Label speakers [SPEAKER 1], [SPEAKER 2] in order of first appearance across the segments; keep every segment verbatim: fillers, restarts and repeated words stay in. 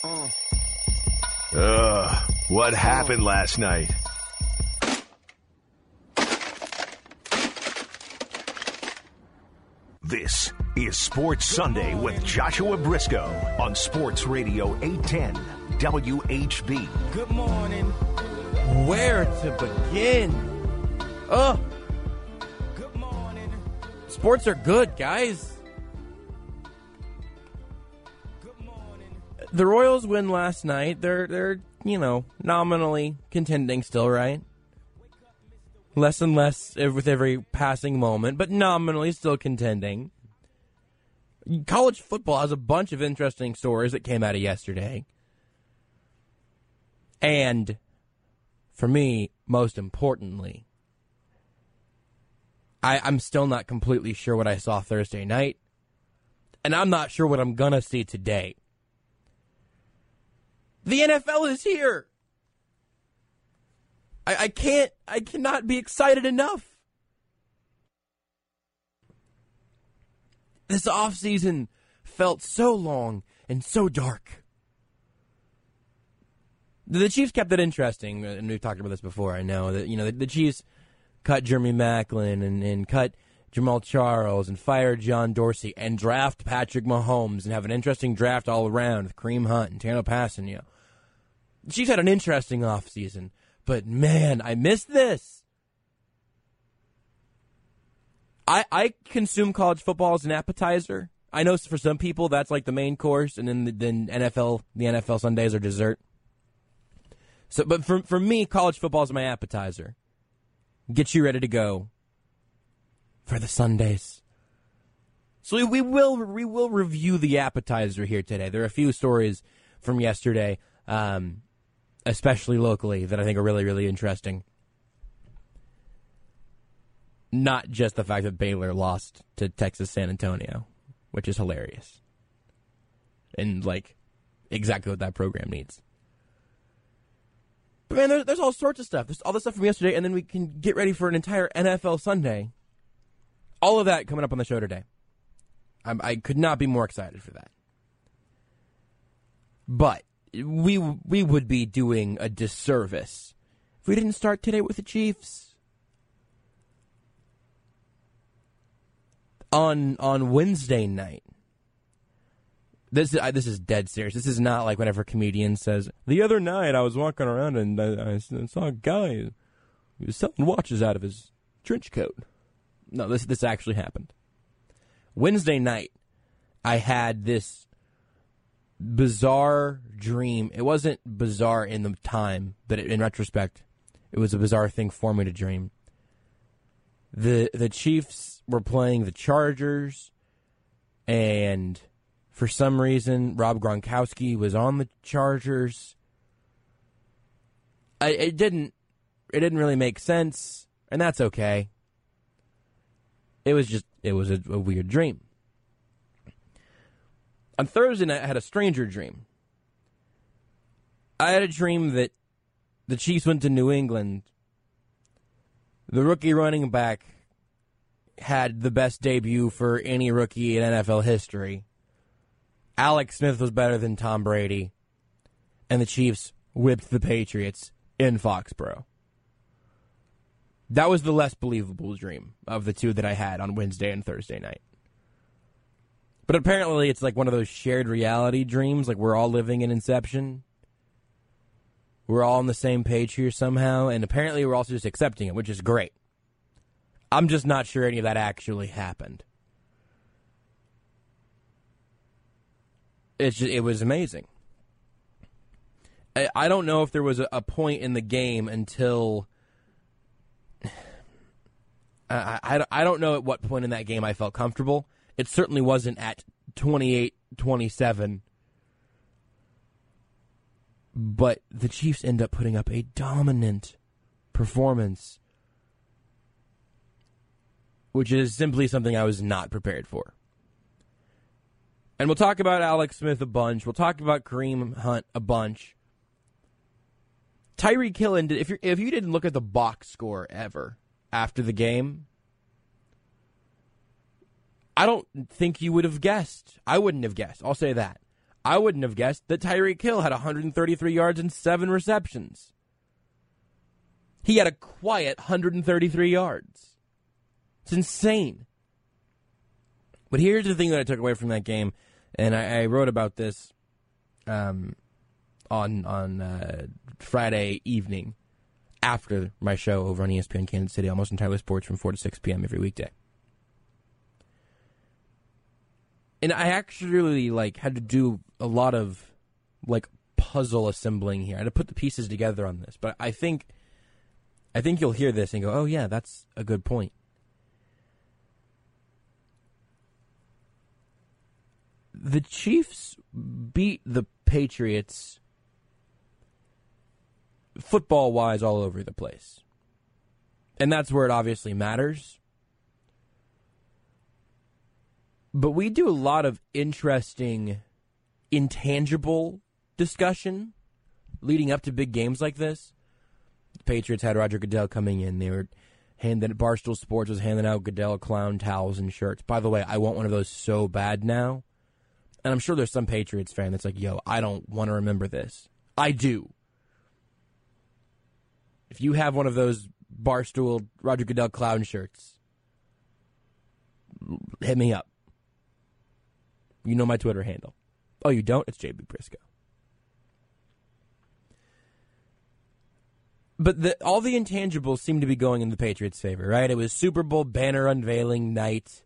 [SPEAKER 1] Ugh, what happened last night? This is Sports Sunday with Joshua Briscoe on Sports Radio eight ten W H B.
[SPEAKER 2] Good morning.
[SPEAKER 3] Where to begin? Oh,
[SPEAKER 2] Good morning.
[SPEAKER 3] sports are good, guys.
[SPEAKER 2] Good morning.
[SPEAKER 3] The Royals win last night. They're they're you know nominally contending still, right? Less and less with every passing moment, but nominally still contending. College football has a bunch of interesting stories that came out of yesterday. And, for me, most importantly, I, I'm still not completely sure what I saw Thursday night. And I'm not sure what I'm going to see today. The N F L is here! I, I can't, I cannot be excited enough. This offseason felt so long and so dark. The Chiefs kept it interesting, and we've talked about this before, I know, that, you know, the, the Chiefs cut Jeremy Maclin and, and cut Jamal Charles and fire John Dorsey and draft Patrick Mahomes and have an interesting draft all around with Kareem Hunt and Tano Passanio. The Chiefs had an interesting offseason. But, man, I missed this. I I consume college football as an appetizer. I know for some people that's like the main course, and then the then N F L, the N F L Sundays are dessert. So, but for for me, college football is my appetizer. Get you ready to go for the Sundays. So we, we will we will review the appetizer here today. There are a few stories from yesterday. Um, especially locally, that I think are really, really interesting. Not just the fact that Baylor lost to Texas San Antonio, which is hilarious. And, like, exactly what that program needs. But, man, there's, there's all sorts of stuff. There's all this stuff from yesterday, and then we can get ready for an entire N F L Sunday. All of that coming up on the show today. I'm, I could not be more excited for that. But We we would be doing a disservice if we didn't start today with the Chiefs. On on Wednesday night, this is this is dead serious. This is not like whenever a comedian says, "The other night I was walking around and I, I saw a guy who was selling watches out of his trench coat." No, this this actually happened. Wednesday night, I had this bizarre dream. It wasn't bizarre in the time, but in retrospect, it was a bizarre thing for me to dream. The the Chiefs were playing the Chargers, and for some reason, Rob Gronkowski was on the Chargers. I, it didn't it didn't really make sense, and that's okay. It was just it was a, a weird dream. On Thursday night, I had a stranger dream. I had a dream that the Chiefs went to New England. The rookie running back had the best debut for any rookie in N F L history. Alex Smith was better than Tom Brady. And the Chiefs whipped the Patriots in Foxborough. That was the less believable dream of the two that I had on Wednesday and Thursday night. But apparently it's like one of those shared reality dreams, like we're all living in Inception. We're all on the same page here somehow, and apparently we're also just accepting it, which is great. I'm just not sure any of that actually happened. It's just, it was amazing. I, I don't know if there was a, a point in the game until... I, I, I don't know at what point in that game I felt comfortable. It certainly wasn't at twenty-eight twenty-seven. But the Chiefs end up putting up a dominant performance, which is simply something I was not prepared for. And we'll talk about Alex Smith a bunch. We'll talk about Kareem Hunt a bunch. Tyreek Hill, if you if you didn't look at the box score ever after the game, I don't think you would have guessed. I wouldn't have guessed. I'll say that. I wouldn't have guessed that Tyreek Hill had one hundred thirty-three yards and seven receptions. He had a quiet one hundred thirty-three yards. It's insane. But here's the thing that I took away from that game, and I, I wrote about this um, on on uh, Friday evening after my show over on E S P N Kansas City, Almost Entirely Sports, from four to six p.m. every weekday. And I actually like had to do a lot of like puzzle assembling here. I had to put the pieces together on this, but I think I think you'll hear this and go, "Oh yeah, that's a good point." The Chiefs beat the Patriots football-wise all over the place. And that's where it obviously matters. But we do a lot of interesting, intangible discussion leading up to big games like this. The Patriots had Roger Goodell coming in. They were handing, Barstool Sports was handing out Goodell clown towels and shirts. By the way, I want one of those so bad now. And I'm sure there's some Patriots fan that's like, yo, I don't want to remember this. I do. If you have one of those Barstool Roger Goodell clown shirts, hit me up. You know my Twitter handle. Oh, you don't? It's J B Briscoe. But the, all the intangibles seem to be going in the Patriots' favor, right? It was Super Bowl banner unveiling night.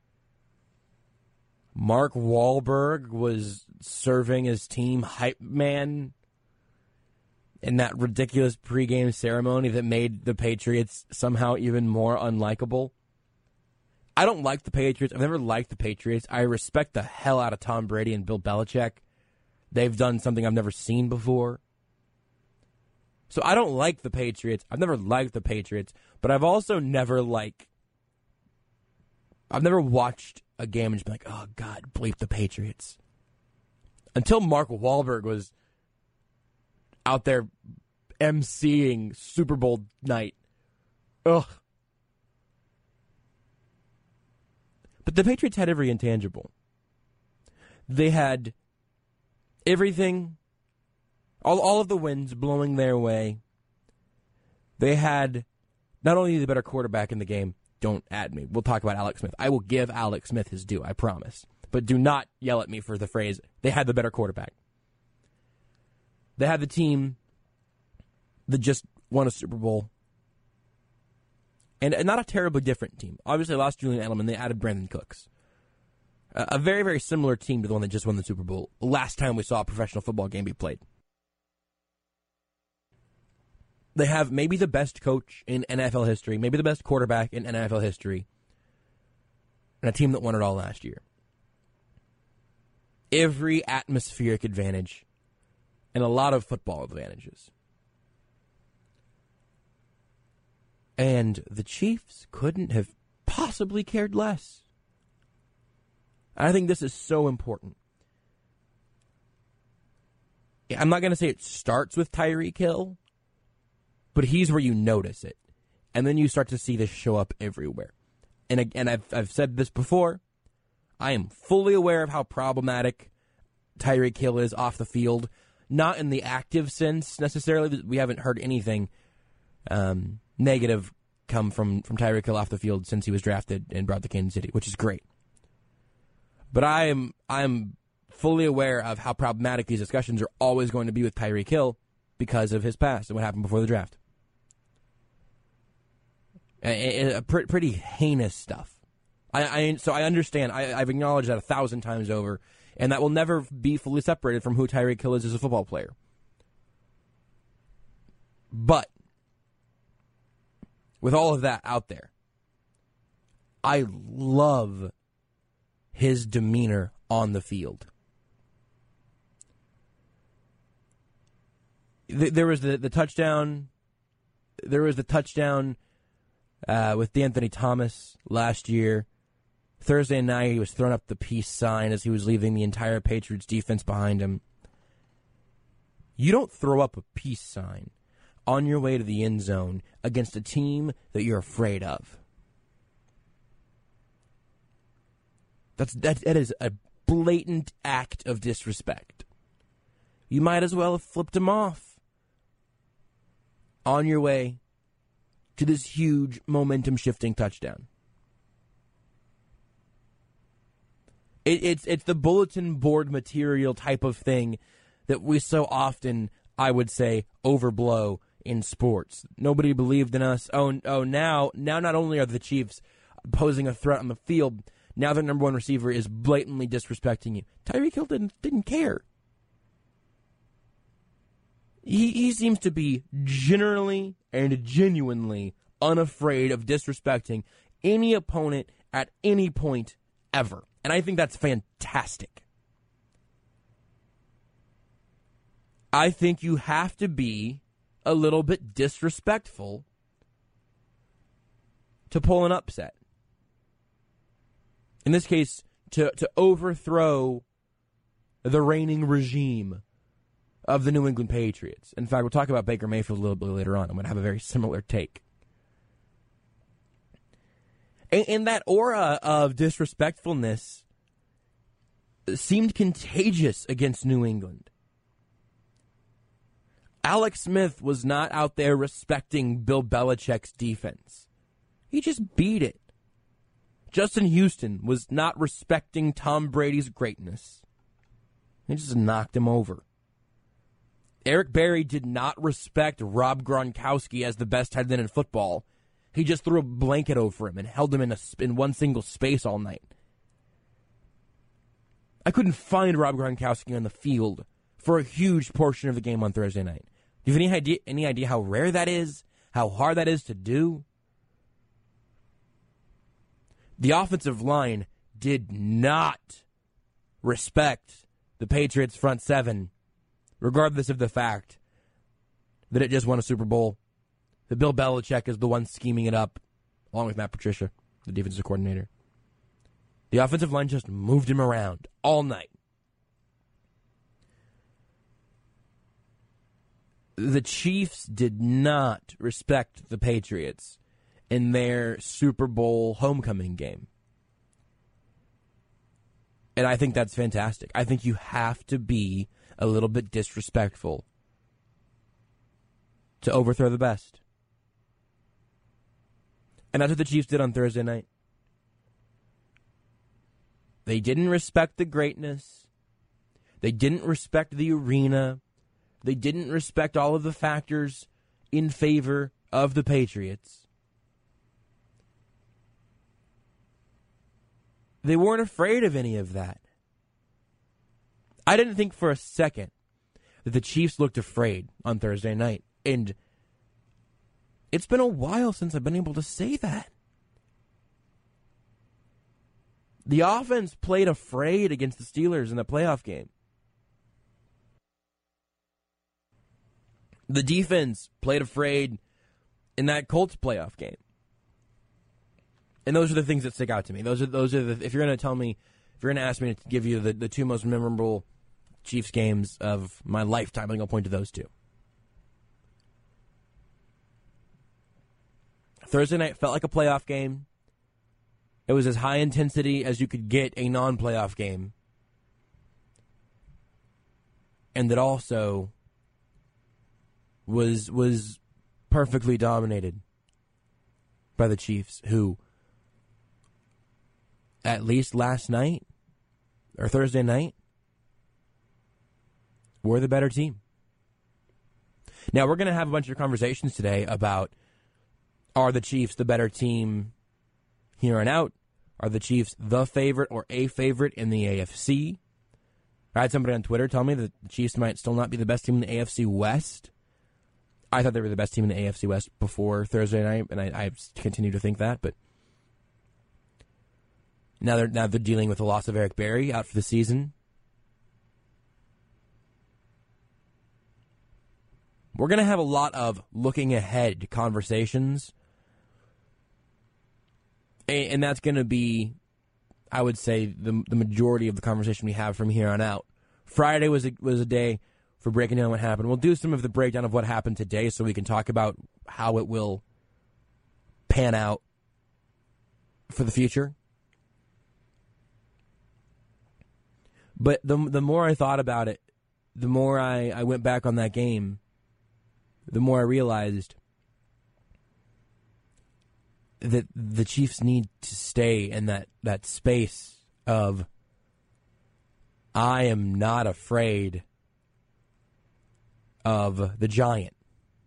[SPEAKER 3] Mark Wahlberg was serving as team hype man in that ridiculous pregame ceremony that made the Patriots somehow even more unlikable. I don't like the Patriots. I've never liked the Patriots. I respect the hell out of Tom Brady and Bill Belichick. They've done something I've never seen before. So I don't like the Patriots. I've never liked the Patriots, but I've also never, like, I've never watched a game and just been like, oh, God, bleep the Patriots. Until Mark Wahlberg was out there emceeing Super Bowl night. Ugh. But the Patriots had every intangible. They had everything, all, all of the winds blowing their way. They had not only the better quarterback in the game, don't add me. We'll talk about Alex Smith. I will give Alex Smith his due, I promise. But do not yell at me for the phrase, they had the better quarterback. They had the team that just won a Super Bowl. And, and not a terribly different team. Obviously, they lost Julian Edelman. They added Brandon Cooks. Uh, a very, very similar team to the one that just won the Super Bowl last time we saw a professional football game be played. They have maybe the best coach in N F L history, maybe the best quarterback in N F L history, and a team that won it all last year. Every atmospheric advantage and a lot of football advantages. And the Chiefs couldn't have possibly cared less. I think this is so important. I'm not going to say it starts with Tyreek Hill, but he's where you notice it. And then you start to see this show up everywhere. And again, I've, I've said this before. I am fully aware of how problematic Tyreek Hill is off the field. Not in the active sense, necessarily. We haven't heard anything um, negative come from, from Tyreek Hill off the field since he was drafted and brought to Kansas City, which is great. But I am I'm fully aware of how problematic these discussions are always going to be with Tyreek Hill because of his past and what happened before the draft. A, a, a pr- pretty heinous stuff. I, I so I understand. I, I've acknowledged that a thousand times over, and that will never be fully separated from who Tyreek Hill is as a football player. But with all of that out there, I love his demeanor on the field. There was the, the touchdown. There was the touchdown uh, with D'Anthony Thomas last year. Thursday night, he was throwing up the peace sign as he was leaving the entire Patriots defense behind him. You don't throw up a peace sign on your way to the end zone against a team that you're afraid of. That's that, that is a blatant act of disrespect. You might as well have flipped him off on your way to this huge momentum-shifting touchdown. It, it's it's the bulletin board material type of thing that we so often, I would say, overblow in sports. Nobody believed in us. Oh, oh, now, now not only are the Chiefs posing a threat on the field, now their number one receiver is blatantly disrespecting you. Tyreek Hill didn't didn't care. He he seems to be generally and genuinely unafraid of disrespecting any opponent at any point ever. And I think that's fantastic. I think you have to be a little bit disrespectful to pull an upset. In this case, to, to overthrow the reigning regime of the New England Patriots. In fact, we'll talk about Baker Mayfield a little bit later on. I'm going to have a very similar take. And, and that aura of disrespectfulness seemed contagious against New England. Alex Smith was not out there respecting Bill Belichick's defense. He just beat it. Justin Houston was not respecting Tom Brady's greatness. He just knocked him over. Eric Berry did not respect Rob Gronkowski as the best tight end in football. He just threw a blanket over him and held him in a in one single space all night. I couldn't find Rob Gronkowski on the field for a huge portion of the game on Thursday night. Do you have any idea, any idea how rare that is? How hard that is to do? The offensive line did not respect the Patriots' front seven, regardless of the fact that it just won a Super Bowl, that Bill Belichick is the one scheming it up, along with Matt Patricia, the defensive coordinator. The offensive line just moved him around all night. The Chiefs did not respect the Patriots in their Super Bowl homecoming game. And I think that's fantastic. I think you have to be a little bit disrespectful to overthrow the best. And that's what the Chiefs did on Thursday night. They didn't respect the greatness. They didn't respect the arena. They didn't respect all of the factors in favor of the Patriots. They weren't afraid of any of that. I didn't think for a second that the Chiefs looked afraid on Thursday night. And it's been a while since I've been able to say that. The offense played afraid against the Steelers in the playoff game. The defense played afraid in that Colts playoff game. And those are the things that stick out to me. Those are those are the, if you're going to tell me, if you're going to ask me to give you the, the two most memorable Chiefs games of my lifetime, I'm going to point to those two. Thursday night felt like a playoff game. It was as high intensity as you could get a non-playoff game. And that also was was perfectly dominated by the Chiefs, who at least last night or Thursday night were the better team. Now, we're going to have a bunch of conversations today about, are the Chiefs the better team here on out? Are the Chiefs the favorite or a favorite in the A F C? I had somebody on Twitter tell me that the Chiefs might still not be the best team in the A F C West. I thought they were the best team in the A F C West before Thursday night, and I, I continue to think that. But now they're now they're dealing with the loss of Eric Berry out for the season. We're going to have a lot of looking ahead conversations. And that's going to be, I would say, the the majority of the conversation we have from here on out. Friday was a, was a day for breaking down what happened. We'll do some of the breakdown of what happened today so we can talk about how it will pan out for the future. But the the more I thought about it, the more I, I went back on that game, the more I realized that the Chiefs need to stay in that, that space of, I am not afraid of the giant.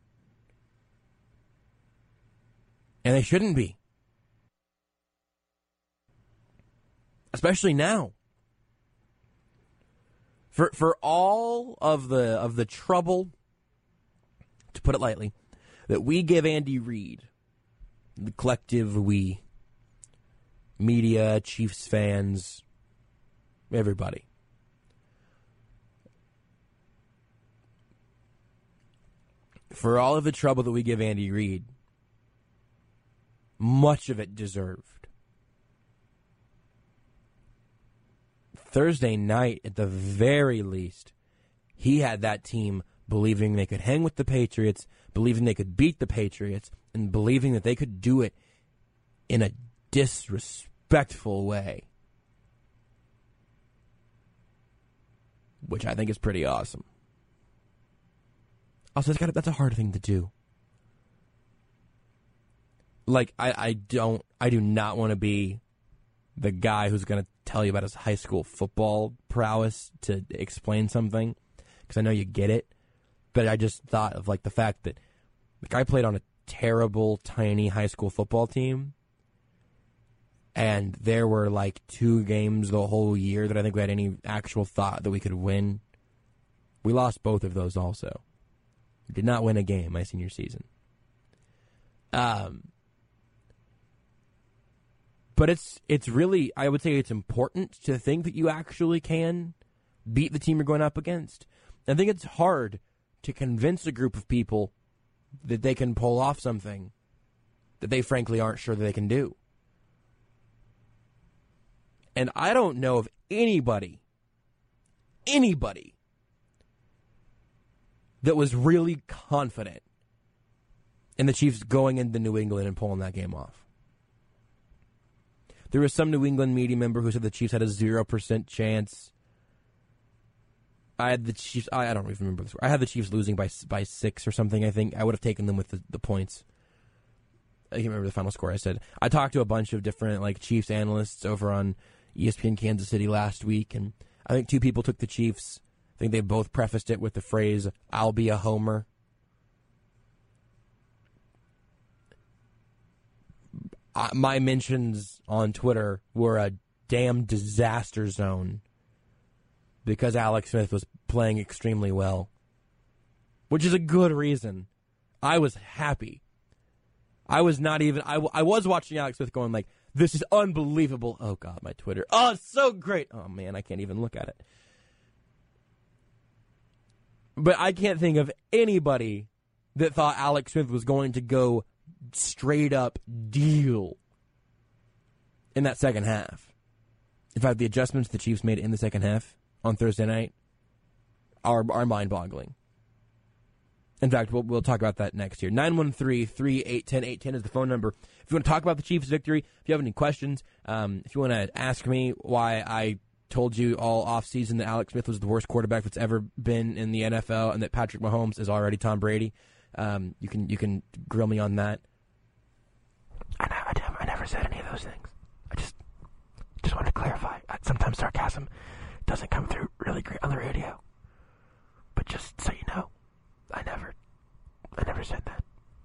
[SPEAKER 3] And they shouldn't be. Especially now. For for all of the of the trouble, to put it lightly, that we give Andy Reid, the collective we, media, Chiefs fans, everybody. For all of the trouble that we give Andy Reid, much of it deserved. Thursday night, at the very least, he had that team believing they could hang with the Patriots, believing they could beat the Patriots, and believing that they could do it in a disrespectful way. Which I think is pretty awesome. Also, it's got that's a hard thing to do. Like, I, I don't, I do not want to be the guy who's going to tell you about his high school football prowess to explain something, because I know you get it. But I just thought of, like, the fact that the guy played on a terrible, tiny high school football team, and there were, like, two games the whole year that I think we had any actual thought that we could win. We lost both of those also. We did not win a game my senior season. Um... But it's it's really, I would say it's important to think that you actually can beat the team you're going up against. I think it's hard to convince a group of people that they can pull off something that they frankly aren't sure that they can do. And I don't know of anybody, anybody that was really confident in the Chiefs going into New England and pulling that game off. There was some New England media member who said the Chiefs had a zero percent chance. I had the Chiefs, I, I don't even remember this. I had the Chiefs losing by by six or something, I think. I would have taken them with the, the points. I can't remember the final score I said. I talked to a bunch of different like Chiefs analysts over on E S P N Kansas City last week, and I think two people took the Chiefs. I think they both prefaced it with the phrase, "I'll be a homer." My mentions on Twitter were a damn disaster zone because Alex Smith was playing extremely well, which is a good reason. I was happy. I was not even, I, I was watching Alex Smith going like, this is unbelievable. Oh, God, my Twitter. Oh, it's so great. Oh, man, I can't even look at it. But I can't think of anybody that thought Alex Smith was going to go straight up deal in that second half. In fact, the adjustments the Chiefs made in the second half on Thursday night are are mind-boggling. In fact, we'll, we'll talk about that next year. nine one three, three eight one zero, eight one zero is the phone number. If you want to talk about the Chiefs' victory, if you have any questions, um, if you want to ask me why I told you all offseason that Alex Smith was the worst quarterback that's ever been in the N F L and that Patrick Mahomes is already Tom Brady, um, you can you can grill me on that. I never, I never said any of those things. I just just wanted to clarify. Sometimes sarcasm doesn't come through really great on the radio. But just so you know, I never, I never said that.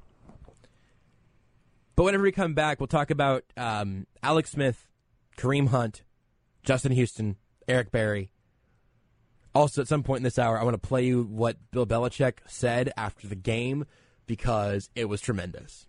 [SPEAKER 3] But whenever we come back, we'll talk about um, Alex Smith, Kareem Hunt, Justin Houston, Eric Berry. Also, at some point in this hour, I want to play you what Bill Belichick said after the game because it was tremendous.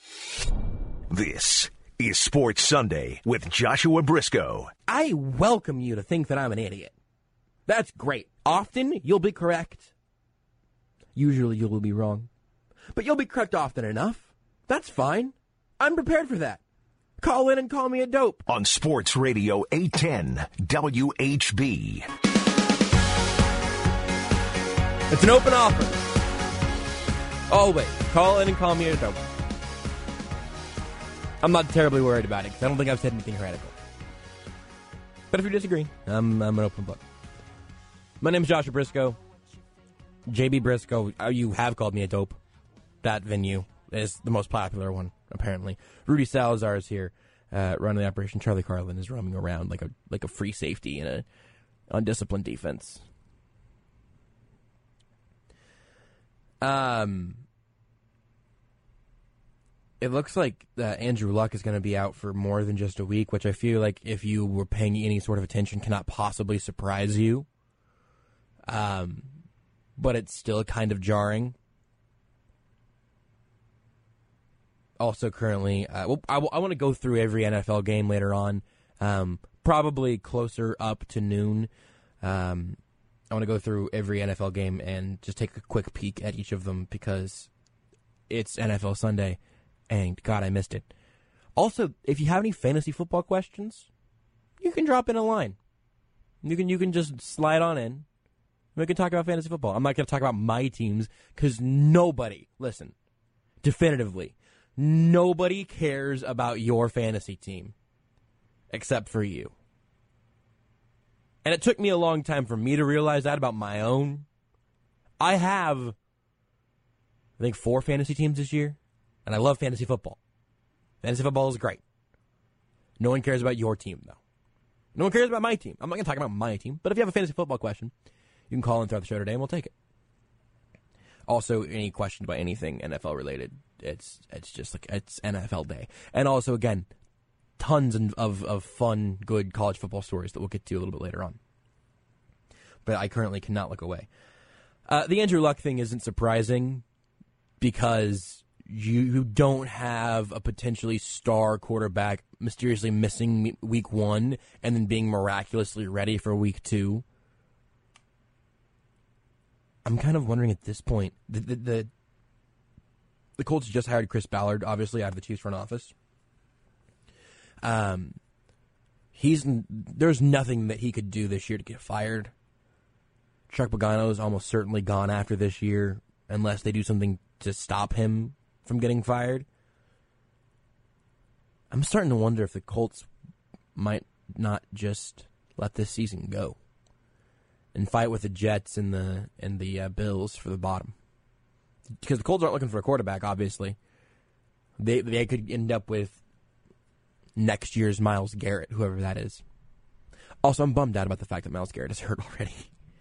[SPEAKER 1] This is Sports Sunday with Joshua Briscoe.
[SPEAKER 3] I welcome you to think that I'm an idiot. That's great. Often, you'll be correct. Usually, you'll be wrong. But you'll be correct often enough. That's fine. I'm prepared for that. Call in and call me a dope.
[SPEAKER 1] On Sports Radio eight ten W H B.
[SPEAKER 3] It's an open offer. Always. Call in and call me a dope. I'm not terribly worried about it because I don't think I've said anything heretical. But if you disagree, I'm, I'm an open book. My name's Joshua Briscoe. J B Briscoe, uh, you have called me a dope. That venue is the most popular one, apparently. Rudy Salazar is here, uh, running the operation. Charlie Carlin is roaming around like a like a free safety in a undisciplined defense. Um, it looks like uh, Andrew Luck is going to be out for more than just a week, which I feel like if you were paying any sort of attention cannot possibly surprise you. Um, but it's still kind of jarring. Also currently, uh, well, I, I want to go through every N F L game later on, um, probably closer up to noon. Um, I want to go through every N F L game and just take a quick peek at each of them because it's N F L Sunday, and God, I missed it. Also, if you have any fantasy football questions, you can drop in a line. You can you can just slide on in. We can talk about fantasy football. I'm not going to talk about my teams because nobody, listen, definitively, nobody cares about your fantasy team except for you. And it took me a long time for me to realize that about my own. I have, I think, four fantasy teams this year, and I love fantasy football. Fantasy football is great. No one cares about your team, though. No one cares about my team. I'm not going to talk about my team, but if you have a fantasy football question, you can call in throughout the show today, and we'll take it. Also, any questions about anything N F L related, it's it's just like, it's N F L day. And also, again, tons of, of fun, good college football stories that we'll get to a little bit later on. But I currently cannot look away. Uh, the Andrew Luck thing isn't surprising because you, you don't have a potentially star quarterback mysteriously missing week one and then being miraculously ready for week two. I'm kind of wondering at this point, the the, the, the Colts just hired Chris Ballard, obviously, out of the Chiefs front office. Um, he's there's nothing that he could do this year to get fired. Chuck Pagano is almost certainly gone after this year, unless they do something to stop him from getting fired. I'm starting to wonder if the Colts might not just let this season go and fight with the Jets and the and the uh, Bills for the bottom, because the Colts aren't looking for a quarterback. Obviously, they they could end up with next year's Myles Garrett, whoever that is. Also, I'm bummed out about the fact that Myles Garrett is hurt already.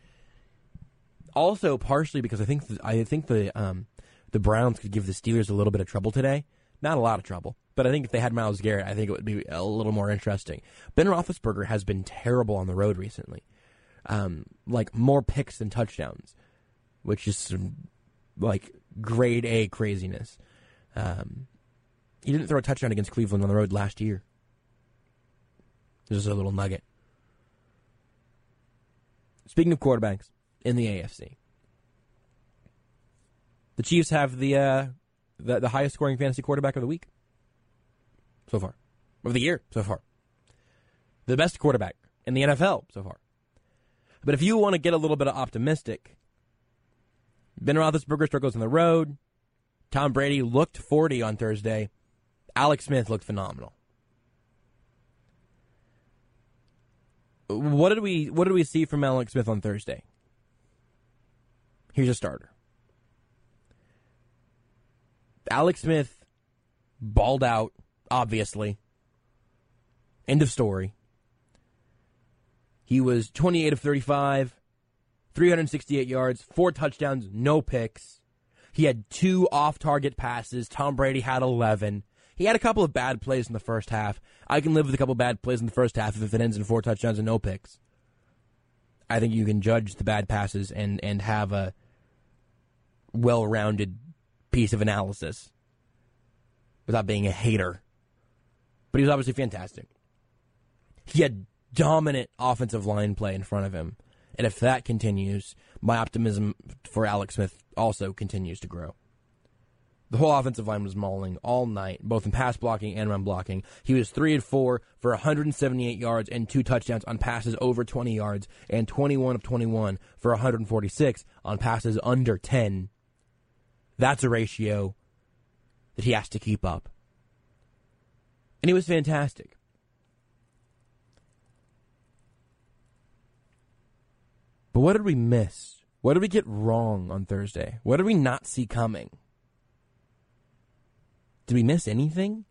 [SPEAKER 3] Also, partially because I think the, I think the um, the Browns could give the Steelers a little bit of trouble today. Not a lot of trouble, but I think if they had Myles Garrett, I think it would be a little more interesting. Ben Roethlisberger has been terrible on the road recently. Um, like more picks than touchdowns, which is some, like grade A craziness. Um, he didn't throw a touchdown against Cleveland on the road last year. This is a little nugget. Speaking of quarterbacks in the A F C, the Chiefs have the uh, the, the highest scoring fantasy quarterback of the week so far, of the year so far. The best quarterback in the N F L so far. But if you want to get a little bit of optimistic, Ben Roethlisberger struggles on the road. Tom Brady looked forty on Thursday. Alex Smith looked phenomenal. What did we what did we see from Alex Smith on Thursday? Here's a starter. Alex Smith balled out, obviously. End of story. He was twenty-eight of thirty-five, three hundred sixty-eight yards, four touchdowns, no picks. He had two off-target passes. Tom Brady had eleven. He had a couple of bad plays in the first half. I can live with a couple of bad plays in the first half if it ends in four touchdowns and no picks. I think you can judge the bad passes and, and have a well-rounded piece of analysis without being a hater. But he was obviously fantastic. He had dominant offensive line play in front of him. And if that continues, my optimism for Alex Smith also continues to grow. The whole offensive line was mauling all night, both in pass blocking and run blocking. He was three and four for one hundred seventy-eight yards and two touchdowns on passes over twenty yards, and twenty-one of twenty-one for one hundred forty-six on passes under ten. That's a ratio that he has to keep up. And he was fantastic. But what did we miss? What did we get wrong on Thursday? What did we not see coming? Did we miss anything?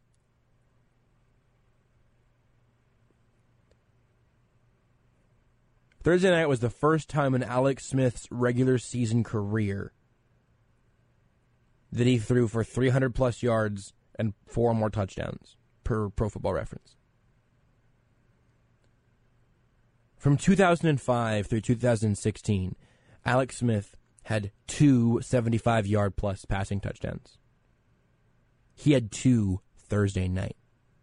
[SPEAKER 3] Thursday night was the first time in Alex Smith's regular season career that he threw for three hundred plus yards and four more touchdowns per Pro Football Reference. From two thousand five through two thousand sixteen, Alex Smith had two seventy-five-yard plus passing touchdowns. He had two Thursday night.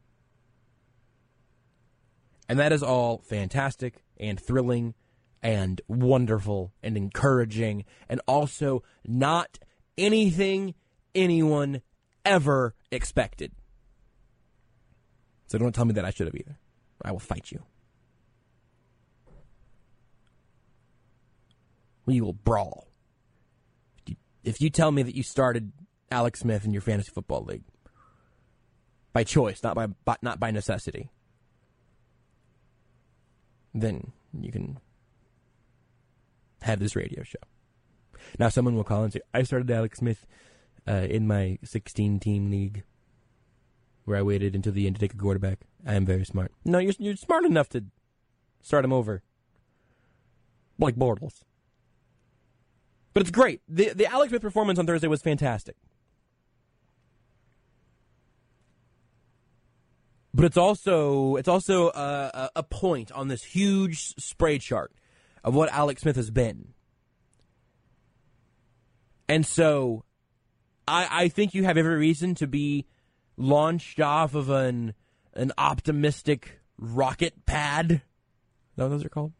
[SPEAKER 3] And that is all fantastic and thrilling and wonderful and encouraging and also not anything anyone ever expected. So don't tell me that I should have either. I will fight you. We will brawl. If you, if you tell me that you started Alex Smith in your fantasy football league by choice, not by, by not by necessity, then you can have this radio show. Now someone will call and say, I started Alex Smith uh, in my sixteen-team league where I waited until the end to take a quarterback. I am very smart. No, you're, you're smart enough to start him over like Bortles. But it's great. The, the Alex Smith performance on Thursday was fantastic. But it's also it's also a, a point on this huge spray chart of what Alex Smith has been. And so I, I think you have every reason to be launched off of an an optimistic rocket pad. Is that what those are called?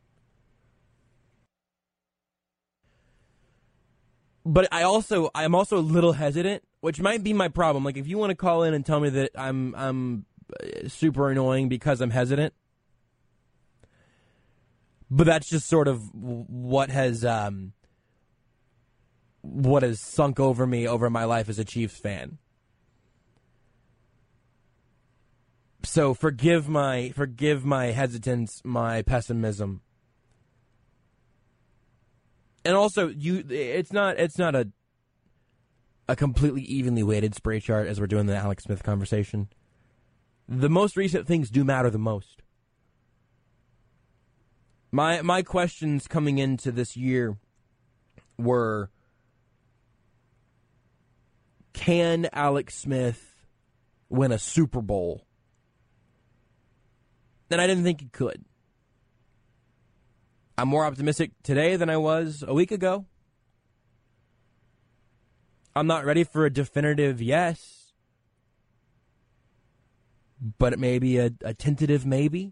[SPEAKER 3] But I also I'm also a little hesitant, which might be my problem. Like if you want to call in and tell me that I'm I'm super annoying because I'm hesitant, but that's just sort of what has um, what has sunk over me over my life as a Chiefs fan. So forgive my forgive my hesitance, my pessimism. And also, you it's not it's not a a completely evenly weighted spray chart as we're doing the Alex Smith conversation. The most recent things do matter the most. My my questions coming into this year were, can Alex Smith win a Super Bowl? And I didn't think he could. I'm more optimistic today than I was a week ago. I'm not ready for a definitive yes, but it may be a, a tentative maybe.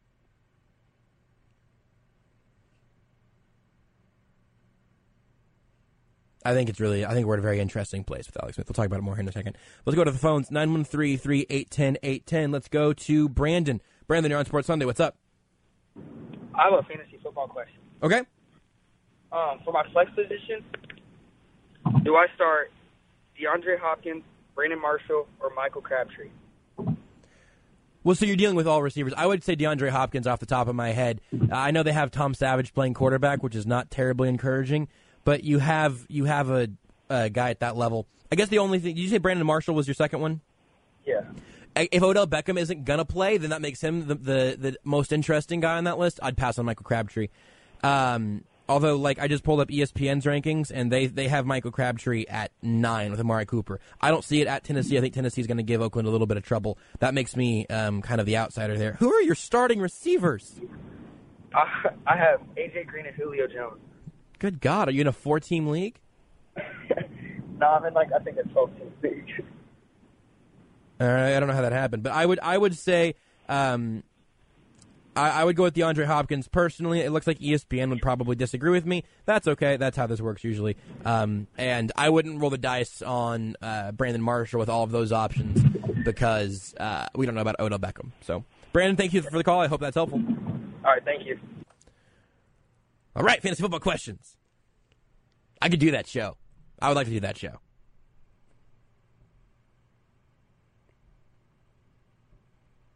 [SPEAKER 3] I think it's really, I think we're at a very interesting place with Alex Smith. We'll talk about it more here in a second. Let's go to the phones, nine one three, three eight one zero, eight one zero. Let's go to Brandon. Brandon, you're on Sports Sunday. What's up?
[SPEAKER 4] I have a fantasy football question.
[SPEAKER 3] Okay.
[SPEAKER 4] Um, for my flex position, do I start DeAndre Hopkins, Brandon Marshall, or Michael Crabtree?
[SPEAKER 3] Well, so you're dealing with all receivers. I would say DeAndre Hopkins off the top of my head. Uh, I know they have Tom Savage playing quarterback, which is not terribly encouraging, but you have you have a, a guy at that level. I guess the only thing, did you say Brandon Marshall was your second one?
[SPEAKER 4] Yeah.
[SPEAKER 3] If Odell Beckham isn't going to play, then that makes him the, the the most interesting guy on that list. I'd pass on Michael Crabtree. Um, although, like, I just pulled up E S P N's rankings, and they, they have Michael Crabtree at nine with Amari Cooper. I don't see it at Tennessee. I think Tennessee's going to give Oakland a little bit of trouble. That makes me um, kind of the outsider there. Who are your starting receivers?
[SPEAKER 4] I, I have A J Green and Julio Jones.
[SPEAKER 3] Good God. Are you in a four-team league?
[SPEAKER 4] No, I'm in, like, I think a twelve-team league.
[SPEAKER 3] All right, I don't know how that happened, but I would I would say um, I, I would go with DeAndre Hopkins personally. It looks like E S P N would probably disagree with me. That's okay. That's how this works usually. Um, and I wouldn't roll the dice on uh, Brandon Marshall with all of those options because uh, we don't know about Odell Beckham. So, Brandon, thank you for the call. I hope that's helpful.
[SPEAKER 4] All right, thank you.
[SPEAKER 3] All right, fantasy football questions. I could do that show. I would like to do that show.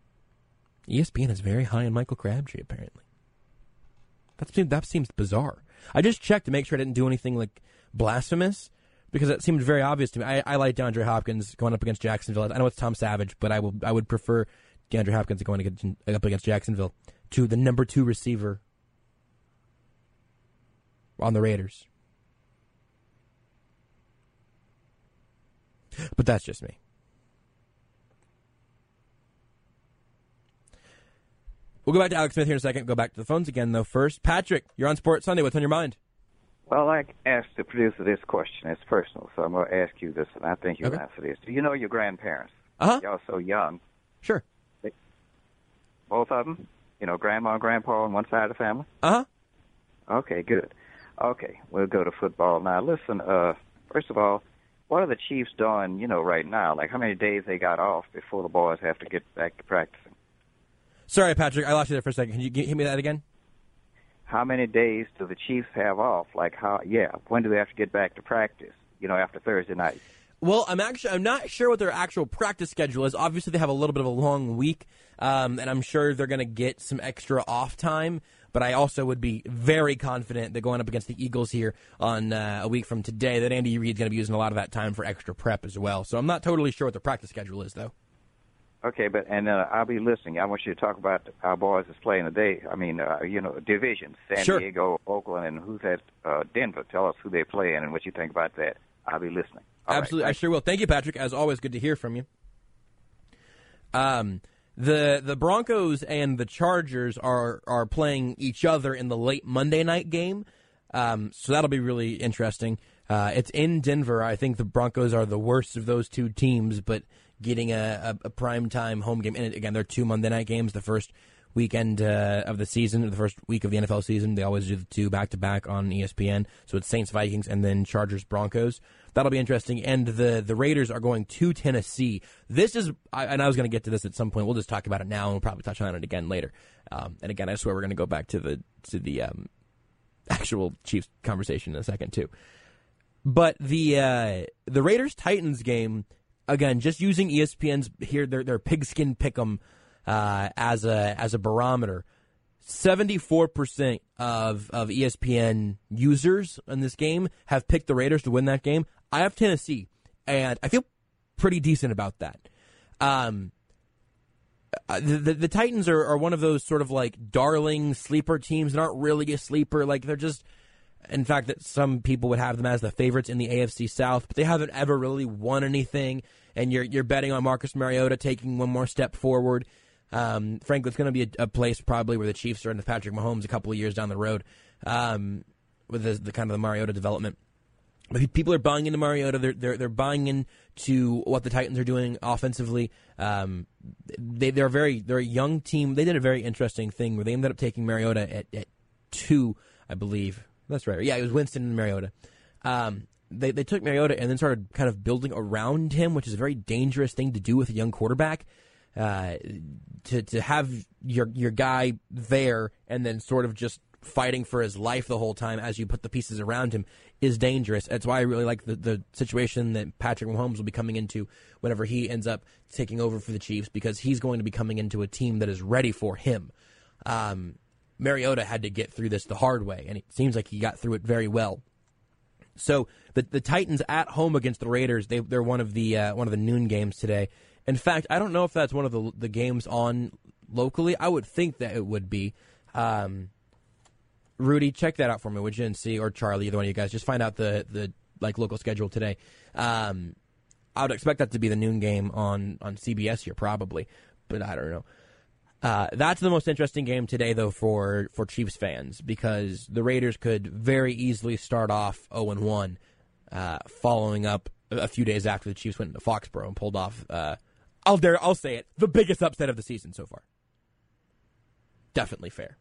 [SPEAKER 3] E S P N is very high on Michael Crabtree, apparently. That seems, that seems bizarre. I just checked to make sure I didn't do anything like blasphemous because it seemed very obvious to me. I, I like DeAndre Hopkins going up against Jacksonville. I know it's Tom Savage, but I will I would prefer DeAndre Hopkins going against, up against Jacksonville to the number two receiver on the Raiders. But that's just me. We'll go back to Alex Smith here in a second. Go back to the phones again, though. First, Patrick, you're on Sports Sunday. What's on your mind?
[SPEAKER 5] Well, I asked the producer this question. It's personal, so I'm going to ask you this, and I think you'll
[SPEAKER 3] Okay.
[SPEAKER 5] answer this. Do you know your grandparents?
[SPEAKER 3] Uh-huh.
[SPEAKER 5] Y'all so young.
[SPEAKER 3] Sure.
[SPEAKER 5] They, both of them? You know, grandma and grandpa on one side of the family?
[SPEAKER 3] Uh-huh.
[SPEAKER 5] Okay, good. Okay, we'll go to football now. Listen, uh, first of all, what are the Chiefs doing, you know, right now? Like, how many days they got off before the boys have to get back to practicing?
[SPEAKER 3] Sorry, Patrick. I lost you there for a second. Can you hit me that again?
[SPEAKER 5] How many days do the Chiefs have off? Like, how, yeah, when do they have to get back to practice, you know, after Thursday night?
[SPEAKER 3] Well, I'm actually I'm not sure what their actual practice schedule is. Obviously, they have a little bit of a long week, um, and I'm sure they're going to get some extra off time. But I also would be very confident that going up against the Eagles here on uh, a week from today, that Andy Reid's going to be using a lot of that time for extra prep as well. So I'm not totally sure what their practice schedule is, though.
[SPEAKER 5] Okay, but and uh, I'll be listening. I want you to talk about our boys that's playing today. I mean, uh, you know, divisions: San
[SPEAKER 3] Sure.
[SPEAKER 5] Diego, Oakland, and who's at uh, Denver. Tell us who they're playing and what you think about that. I'll be listening. All
[SPEAKER 3] Absolutely,
[SPEAKER 5] right,
[SPEAKER 3] I sure will. Thank you, Patrick. As always, good to hear from you. Um, the the Broncos and the Chargers are are playing each other in the late Monday night game, um, so that'll be really interesting. Uh, it's in Denver. I think the Broncos are the worst of those two teams, but getting a, a, a primetime home game. And again, they're two Monday night games. The first weekend uh, of the season, the first week of the N F L season, they always do the two back-to-back on E S P N. So it's Saints-Vikings and then Chargers-Broncos. That'll be interesting. And the, the Raiders are going to Tennessee. This is, I, and I was going to get to this at some point. We'll just talk about it now, and we'll probably touch on it again later. Um, and again, I swear we're going to go back to the to the um, actual Chiefs conversation in a second, too. But the uh, the Raiders-Titans game, again, just using E S P N's here, their their pigskin pick'em uh, as a as a barometer. seventy-four percent of of E S P N users in this game have picked the Raiders to win that game. I have Tennessee, and I feel pretty decent about that. Um, the, the the Titans are, are one of those sort of like darling sleeper teams that aren't really a sleeper. Like they're just. In fact, that some people would have them as the favorites in the A F C South, but they haven't ever really won anything. And you're you're betting on Marcus Mariota taking one more step forward. Um, frankly, it's going to be a, a place probably where the Chiefs are in with Patrick Mahomes a couple of years down the road um, with the, the kind of the Mariota development. But people are buying into Mariota. They're they're they're buying into what the Titans are doing offensively. Um, they they're a very they're a young team. They did a very interesting thing where they ended up taking Mariota at, at two, I believe. That's right. Yeah, it was Winston and Mariota. Um, they they took Mariota and then started kind of building around him, which is a very dangerous thing to do with a young quarterback. Uh, to to have your your guy there and then sort of just fighting for his life the whole time as you put the pieces around him is dangerous. That's why I really like the, the situation that Patrick Mahomes will be coming into whenever he ends up taking over for the Chiefs, because he's going to be coming into a team that is ready for him. Um, Mariota had to get through this the hard way, and it seems like he got through it very well. So the the Titans at home against the Raiders, they they're one of the uh, one of the noon games today. In fact, I don't know if that's one of the the games on locally. I would think that it would be. Um, Rudy, check that out for me, would you, and see, or Charlie, either one of you guys, just find out the the like local schedule today. Um, I would expect that to be the noon game on on C B S here, probably, but I don't know. Uh, that's the most interesting game today, though, for, for Chiefs fans, because the Raiders could very easily start off oh and one, uh, following up a few days after the Chiefs went into Foxborough and pulled off, uh, I'll dare, I'll say it, the biggest upset of the season so far. Definitely fair.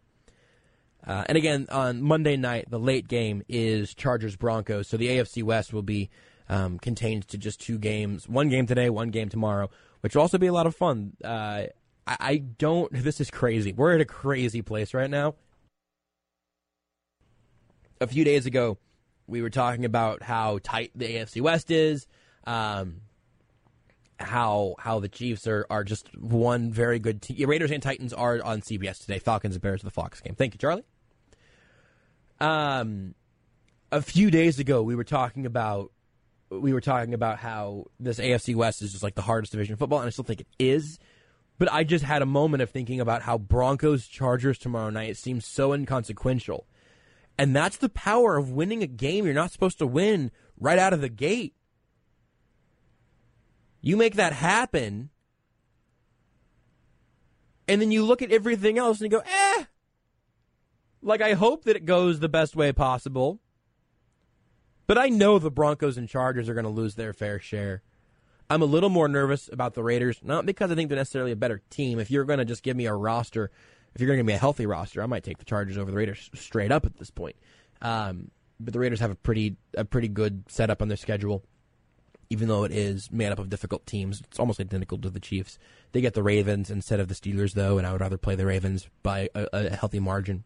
[SPEAKER 3] Uh, and again, on Monday night, the late game is Chargers-Broncos, so the A F C West will be um, contained to just two games. One game today, one game tomorrow, which will also be a lot of fun. Uh, I don't, this is crazy. We're at a crazy place right now. A few days ago, we were talking about how tight the A F C West is, um, how how the Chiefs are, are just one very good team. Raiders and Titans are on C B S today. Falcons and Bears, the Fox game. Thank you, Charlie. Um, a few days ago, we were talking about we were talking about how this A F C West is just like the hardest division of football, and I still think it is. But I just had a moment of thinking about how Broncos Chargers tomorrow night seems so inconsequential, and that's the power of winning a game you're not supposed to win right out of the gate. You make that happen, and then you look at everything else and you go, eh. Like, I hope that it goes the best way possible. But I know the Broncos and Chargers are going to lose their fair share. I'm a little more nervous about the Raiders, not because I think they're necessarily a better team. If you're going to just give me a roster, if you're going to give me a healthy roster, I might take the Chargers over the Raiders straight up at this point. Um, but the Raiders have a pretty a pretty good setup on their schedule. Even though it is made up of difficult teams, it's almost identical to the Chiefs. They get the Ravens instead of the Steelers, though, and I would rather play the Ravens by a, a healthy margin.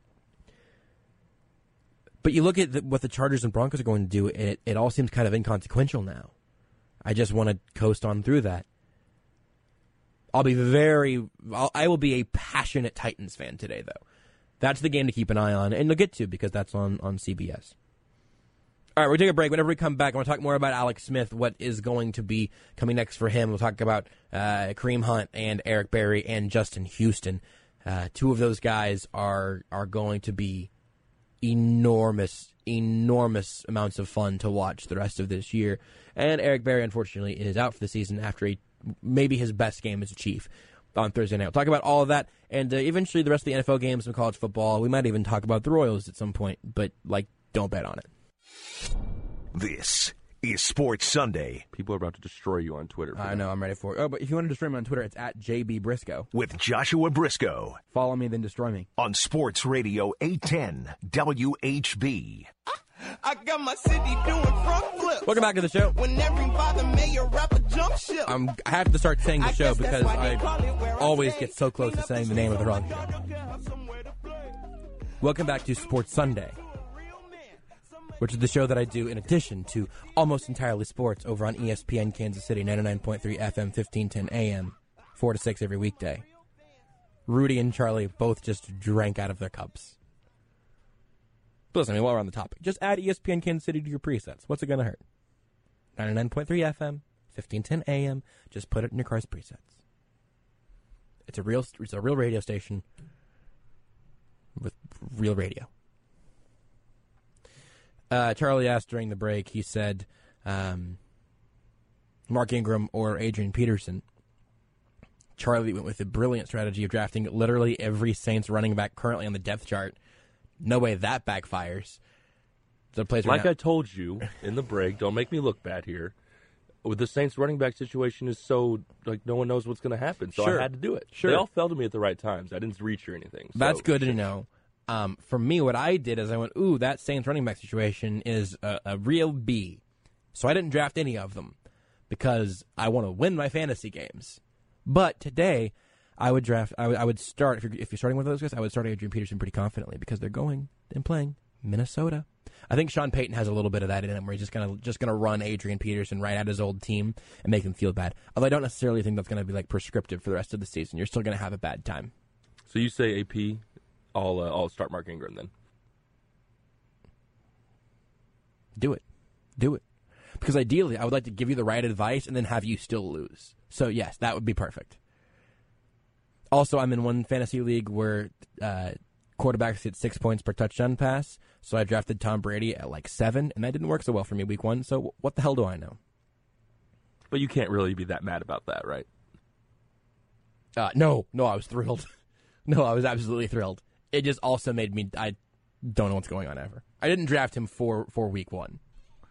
[SPEAKER 3] But you look at the, what the Chargers and Broncos are going to do, and it, it all seems kind of inconsequential now. I just want to coast on through that. I'll be very, I'll, I will be a passionate Titans fan today, though. That's the game to keep an eye on, and you'll get to because that's on, on C B S. All right, we'll take a break. Whenever we come back, I want to talk more about Alex Smith, what is going to be coming next for him. We'll talk about uh, Kareem Hunt and Eric Berry and Justin Houston. Uh, two of those guys are are going to be enormous, enormous amounts of fun to watch the rest of this year. And Eric Berry, unfortunately, is out for the season after a, maybe his best game as a Chief on Thursday night. We'll talk about all of that and uh, eventually the rest of the N F L games, some college football. We might even talk about the Royals at some point, but, like, don't bet on it.
[SPEAKER 1] This is Sports Sunday.
[SPEAKER 6] People are about to destroy you on Twitter.
[SPEAKER 3] I know, I'm ready for it. Oh, but if you want to destroy me on Twitter, it's at J B Briscoe.
[SPEAKER 1] With Joshua Briscoe.
[SPEAKER 3] Follow me, then destroy me.
[SPEAKER 1] On Sports Radio eight ten W H B.
[SPEAKER 2] I got my city doing front flips.
[SPEAKER 3] Welcome back to the show.
[SPEAKER 2] When everybody mayor rapper jump ship.
[SPEAKER 3] I'm, I have to start saying the
[SPEAKER 2] I
[SPEAKER 3] show
[SPEAKER 2] guess that's
[SPEAKER 3] because
[SPEAKER 2] why they call it
[SPEAKER 3] I
[SPEAKER 2] where I
[SPEAKER 3] always
[SPEAKER 2] stay.
[SPEAKER 3] get so close to saying the name of the wrong show. Welcome back to Sports Sunday, which is the show that I do in addition to almost entirely sports over on E S P N Kansas City, ninety-nine point three F M, fifteen ten A M, four to six every weekday. Rudy and Charlie both just drank out of their cups. But listen, I mean, while we're on the topic, just add E S P N Kansas City to your presets. What's it going to hurt? ninety-nine point three F M, fifteen ten A M. Just put it in your car's presets. It's a real, it's a real radio station with real radio. Uh, Charlie asked during the break, he said, um, Mark Ingram or Adrian Peterson. Charlie went with a brilliant strategy of drafting literally every Saints running back currently on the depth chart. No way that backfires. The place
[SPEAKER 6] Like
[SPEAKER 3] now-
[SPEAKER 6] I told you in the break, don't make me look bad here. With the Saints running back situation is so, like, no one knows what's going to happen, so
[SPEAKER 3] Sure.
[SPEAKER 6] I had to do it.
[SPEAKER 3] Sure.
[SPEAKER 6] They all fell to me at the right times. I didn't reach or anything. So.
[SPEAKER 3] That's good to know. Um, for me, what I did is I went, ooh, that Saints running back situation is a, a real B. So I didn't draft any of them because I want to win my fantasy games. But today, I would draft. I would, I would start if you're if you're starting with those guys. I would start Adrian Peterson pretty confidently because they're going and playing Minnesota. I think Sean Payton has a little bit of that in him, where he's just gonna just gonna run Adrian Peterson right at his old team and make him feel bad. Although I don't necessarily think that's gonna be like prescriptive for the rest of the season. You're still gonna have a bad time.
[SPEAKER 6] So you say A P, I'll uh, I'll start Mark Ingram then.
[SPEAKER 3] Do it, do it. Because ideally, I would like to give you the right advice and then have you still lose. So, yes, that would be perfect. Also, I'm in one fantasy league where uh, quarterbacks get six points per touchdown pass. So I drafted Tom Brady at like seven, and that didn't work so well for me week one. So what the hell do I know?
[SPEAKER 6] But you can't really be that mad about that, right?
[SPEAKER 3] Uh, no, no, I was thrilled. no, I was absolutely thrilled. It just also made me, I don't know what's going on ever. I didn't draft him for, for week one.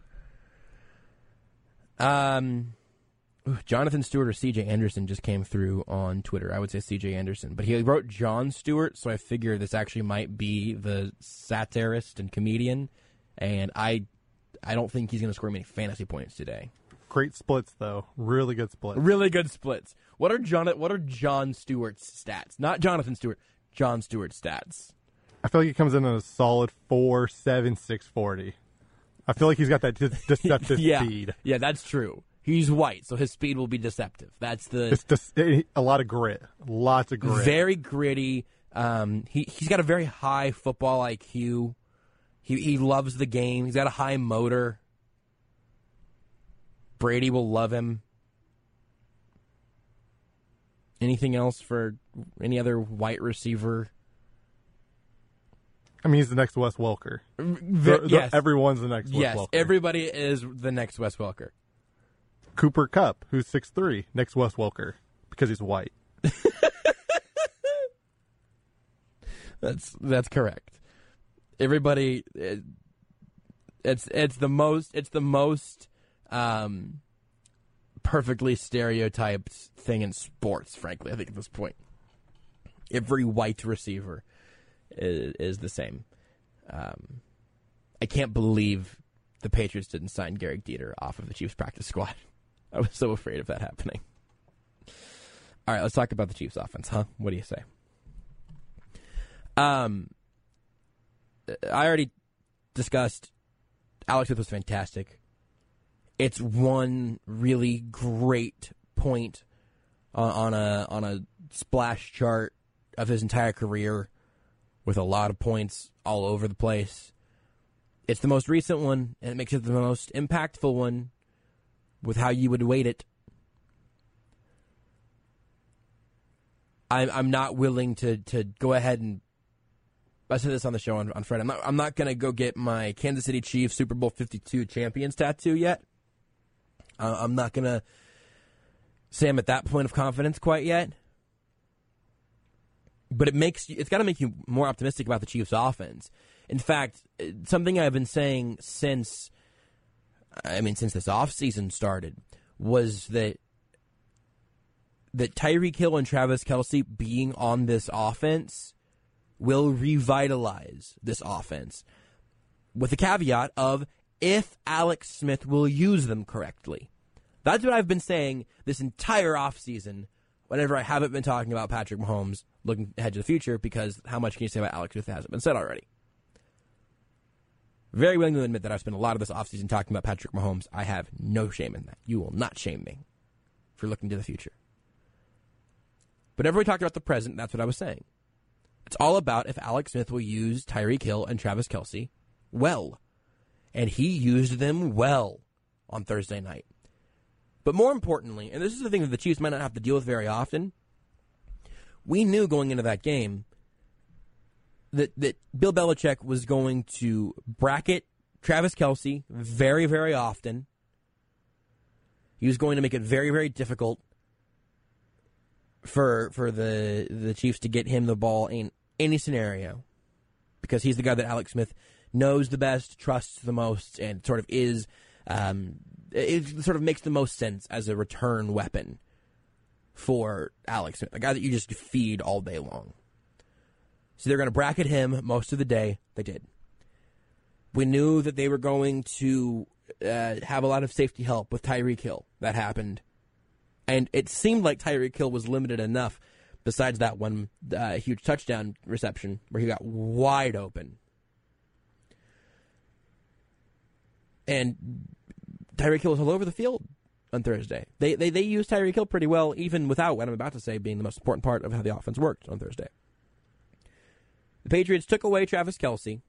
[SPEAKER 3] Um, Jonathan Stewart or C J Anderson just came through on Twitter. I would say C J Anderson, but he wrote John Stewart, so I figure this actually might be the satirist and comedian, and I I don't think he's going to score many fantasy points today.
[SPEAKER 7] Great splits, though. Really good splits.
[SPEAKER 3] Really good splits. What are John What are John Stewart's stats? Not Jonathan Stewart. John Stewart's stats.
[SPEAKER 7] I feel like he comes in at a solid four seven six forty. I feel like he's got that de- deceptive
[SPEAKER 3] yeah.
[SPEAKER 7] speed.
[SPEAKER 3] Yeah, that's true. He's white, so his speed will be deceptive. That's the
[SPEAKER 7] It's just a lot of grit. Lots of grit.
[SPEAKER 3] very gritty. Um, he he's got a very high football I Q. He he loves the game. He's got a high motor. Brady will love him. Anything else for any other white receiver?
[SPEAKER 7] I mean, he's the next Wes Welker.
[SPEAKER 3] V-
[SPEAKER 7] The- the-
[SPEAKER 3] yes.
[SPEAKER 7] Everyone's the next Wes
[SPEAKER 3] Yes,
[SPEAKER 7] Welker.
[SPEAKER 3] everybody is the next Wes Welker.
[SPEAKER 7] Cooper Kupp, who's six three, next Wes Welker, because he's white.
[SPEAKER 3] That's that's correct. Everybody, it, it's it's the most it's the most um, perfectly stereotyped thing in sports. Frankly, I think at this point, every white receiver is, is the same. Um, I can't believe the Patriots didn't sign Gary Dieter off of the Chiefs practice squad. I was so afraid of that happening. All right, let's talk about the Chiefs offense, huh? What do you say? Um, I already discussed Alex Smith was fantastic. It's one really great point on, on a on a splash chart of his entire career, with a lot of points all over the place. It's the most recent one, and it makes it the most impactful one with how you would weight it. I'm I'm not willing to to go ahead and I said this on the show on, on Friday. I'm not I'm not gonna go get my Kansas City Chiefs Super Bowl fifty-two champions tattoo yet. Uh, I'm not gonna say I'm at that point of confidence quite yet. But it makes it's got to make you more optimistic about the Chiefs' offense. In fact, something I've been saying since I mean since this offseason started was that that Tyreek Hill and Travis Kelce being on this offense will revitalize this offense, with the caveat of if Alex Smith will use them correctly. That's what I've been saying this entire offseason whenever I haven't been talking about Patrick Mahomes looking ahead to the future, because how much can you say about Alex Smith hasn't been said already? Very willing to admit that I've spent a lot of this offseason talking about Patrick Mahomes. I have no shame in that. You will not shame me for looking to the future. But whenever we talked about the present, that's what I was saying. It's all about if Alex Smith will use Tyreek Hill and Travis Kelce well. And he used them well on Thursday night. But more importantly, and this is the thing that the Chiefs might not have to deal with very often, we knew going into that game that, that Bill Belichick was going to bracket Travis Kelce very, very often. He was going to make it very, very difficult for for the the Chiefs to get him the ball in any scenario, because he's the guy that Alex Smith knows the best, trusts the most, and sort of is um, it sort of makes the most sense as a return weapon for Alex Smith, a guy that you just feed all day long. So they're going to bracket him most of the day. They did. We knew that they were going to uh, have a lot of safety help with Tyreek Hill. That happened. And it seemed like Tyreek Hill was limited enough, besides that one uh, huge touchdown reception where he got wide open. And Tyreek Hill was all over the field on Thursday. They they they used Tyreek Hill pretty well, even without what I'm about to say being the most important part of how the offense worked on Thursday. The Patriots took away Travis Kelce.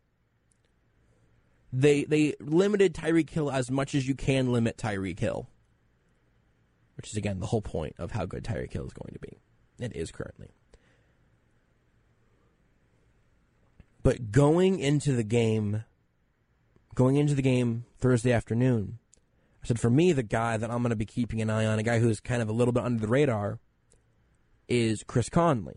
[SPEAKER 3] They they limited Tyreek Hill as much as you can limit Tyreek Hill, which is, again, the whole point of how good Tyreek Hill is going to be. It is currently. But going into the game, going into the game Thursday afternoon, I said, for me, the guy that I'm going to be keeping an eye on, a guy who's kind of a little bit under the radar, is Chris Conley.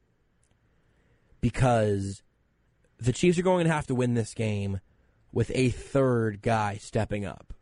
[SPEAKER 3] Because the Chiefs are going to have to win this game with a third guy stepping up.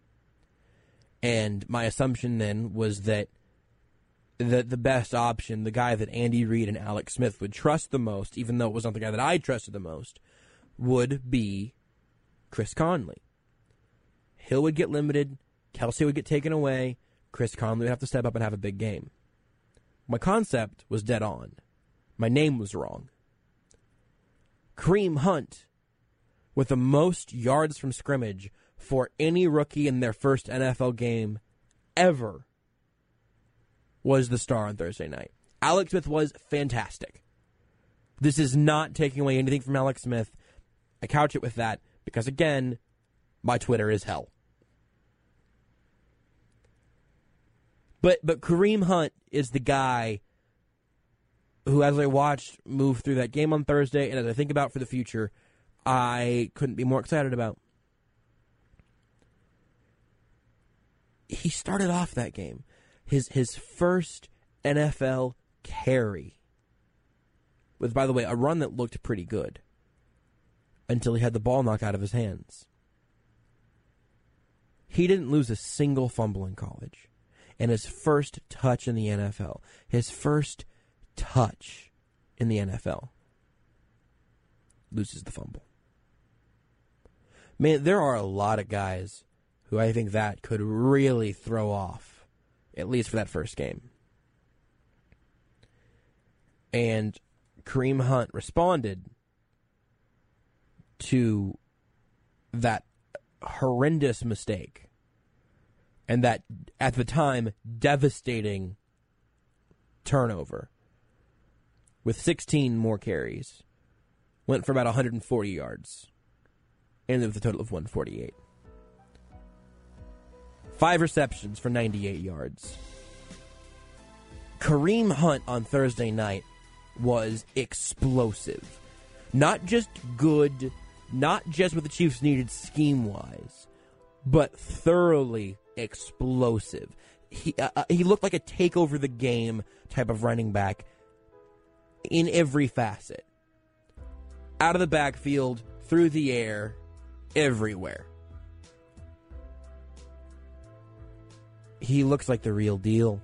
[SPEAKER 3] And my assumption then was that the, the best option, the guy that Andy Reid and Alex Smith would trust the most, even though it was not the guy that I trusted the most, would be Chris Conley. Hill would get limited, Kelce would get taken away, Chris Conley would have to step up and have a big game. My concept was dead on. My name was wrong. Kareem Hunt, with the most yards from scrimmage for any rookie in their first N F L game ever, was the star on Thursday night. Alex Smith was fantastic. This is not taking away anything from Alex Smith. I couch it with that. Because, again, my Twitter is hell. But but Kareem Hunt is the guy who, as I watched move through that game on Thursday, and as I think about for the future, I couldn't be more excited about. He started off that game. His his first N F L carry was, by the way, a run that looked pretty good until he had the ball knocked out of his hands. He didn't lose a single fumble in college. And his first touch in the N F L, his first touch in the N F L, loses the fumble. Man, there are a lot of guys who I think that could really throw off, at least for that first game. And Kareem Hunt responded to that horrendous mistake and that, at the time, devastating turnover with sixteen more carries. Went for about one hundred forty yards. Ended with a total of one hundred forty-eight. Five receptions for ninety-eight yards. Kareem Hunt on Thursday night was explosive. Not just good, not just what the Chiefs needed scheme-wise, but thoroughly explosive. He uh, he looked like a take-over-the-game type of running back in every facet. Out of the backfield, through the air, everywhere. He looks like the real deal.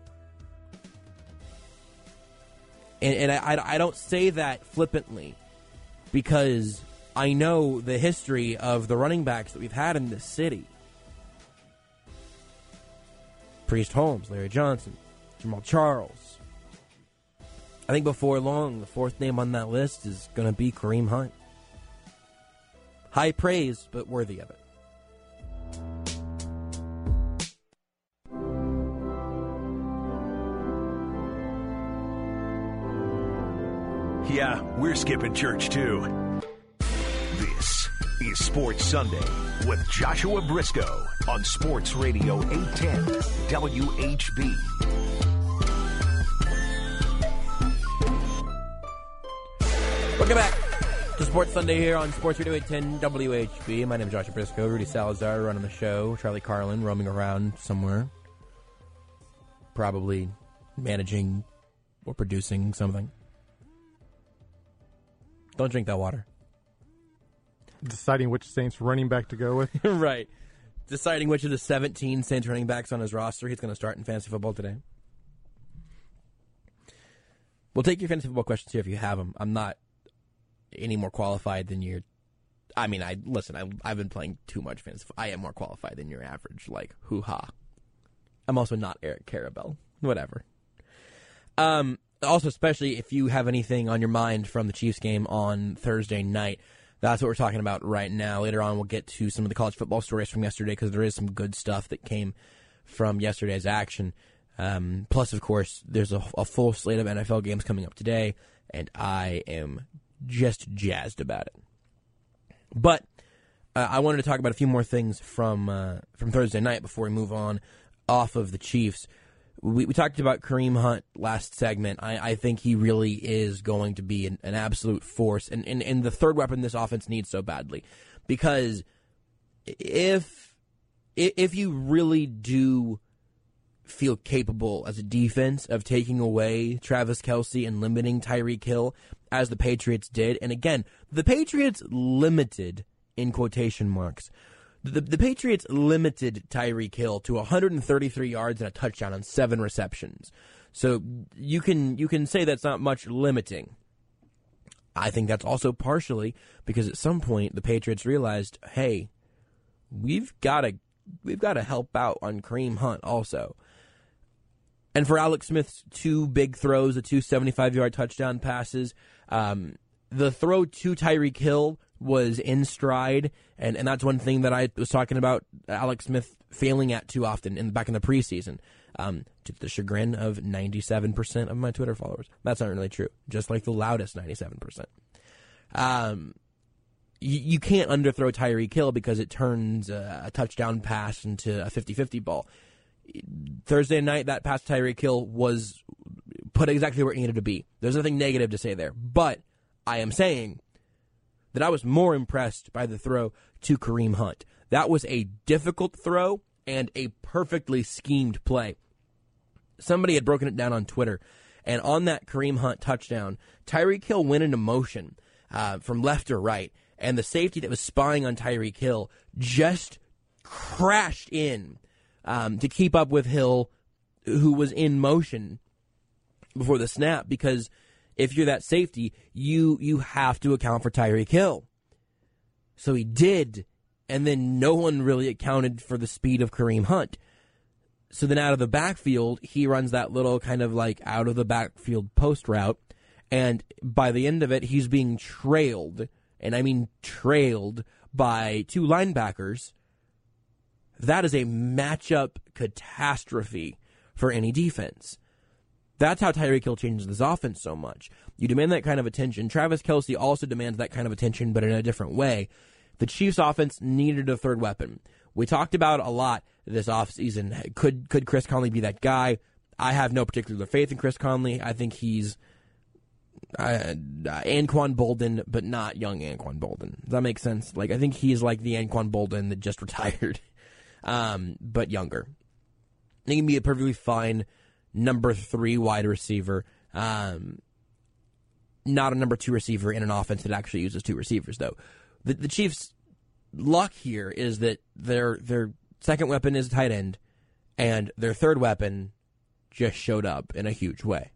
[SPEAKER 3] And, and I, I don't say that flippantly because I know the history of the running backs that we've had in this city. Priest Holmes, Larry Johnson, Jamal Charles. I think before long, the fourth name on that list is going to be Kareem Hunt. High praise, but worthy of it.
[SPEAKER 1] Yeah, we're skipping church too. This is Sports Sunday with Joshua Briscoe on Sports Radio eight ten W H B.
[SPEAKER 3] Welcome back to Sports Sunday here on Sports Radio eight ten W H B. My name is Joshua Briscoe. Rudy Salazar running the show. Charlie Carlin roaming around somewhere. Probably managing or producing something. Don't drink that water.
[SPEAKER 7] Deciding which Saints running back to go with.
[SPEAKER 3] Right. Deciding which of the seventeen Saints running backs on his roster he's going to start in fantasy football today. We'll take your fantasy football questions here if you have them. I'm not any more qualified than your... I mean, I listen, I, I've been playing too much fantasy. I am more qualified than your average, like, hoo-ha. I'm also not Eric Carabell. Whatever. Um... Also, especially if you have anything on your mind from the Chiefs game on Thursday night, that's what we're talking about right now. Later on, we'll get to some of the college football stories from yesterday because there is some good stuff that came from yesterday's action. Um, plus, of course, there's a, a full slate of N F L games coming up today, and I am just jazzed about it. But uh, I wanted to talk about a few more things from uh, from Thursday night before we move on off of the Chiefs. We, we talked about Kareem Hunt last segment. I, I think he really is going to be an, an absolute force, and, and, and the third weapon this offense needs so badly. Because if if you really do feel capable as a defense of taking away Travis Kelce and limiting Tyreek Hill, as the Patriots did, and again, the Patriots limited, in quotation marks, The, the Patriots limited Tyreek Hill to one hundred thirty-three yards and a touchdown on seven receptions. So you can you can say that's not much limiting. I think that's also partially because at some point the Patriots realized, hey, we've got to we've got to help out on Kareem Hunt also. And for Alex Smith's two big throws, the two seventy-five-yard touchdown passes, um, the throw to Tyreek Hill was in stride, and, and that's one thing that I was talking about Alex Smith failing at too often in back in the preseason, um, to the chagrin of ninety-seven percent of my Twitter followers. That's not really true, just like the loudest ninety-seven percent. Um, you, you can't underthrow Tyreek Hill because it turns a, a touchdown pass into a fifty-fifty ball. Thursday night, that pass to Tyreek Hill was put exactly where it needed to be. There's nothing negative to say there. But I am saying that I was more impressed by the throw to Kareem Hunt. That was a difficult throw and a perfectly schemed play. Somebody had broken it down on Twitter, and on that Kareem Hunt touchdown, Tyreek Hill went into motion uh, from left or right, and the safety that was spying on Tyreek Hill just crashed in um, to keep up with Hill, who was in motion before the snap, because if you're that safety, you you have to account for Tyreek Hill. So he did, and then no one really accounted for the speed of Kareem Hunt. So then out of the backfield, he runs that little kind of like out of the backfield post route, and by the end of it, he's being trailed, and I mean trailed, by two linebackers. That is a matchup catastrophe for any defense. That's how Tyreek Hill changes this offense so much. You demand that kind of attention. Travis Kelce also demands that kind of attention, but in a different way. The Chiefs' offense needed a third weapon. We talked about a lot this offseason. Could could Chris Conley be that guy? I have no particular faith in Chris Conley. I think he's uh, Anquan Bolden, but not young Anquan Bolden. Does that make sense? Like, I think he's like the Anquan Bolden that just retired, um, but younger. I think he can be a perfectly fine number three wide receiver, um, not a number two receiver in an offense that actually uses two receivers, though. The, the Chiefs' luck here is that their their second weapon is a tight end, and their third weapon just showed up in a huge way.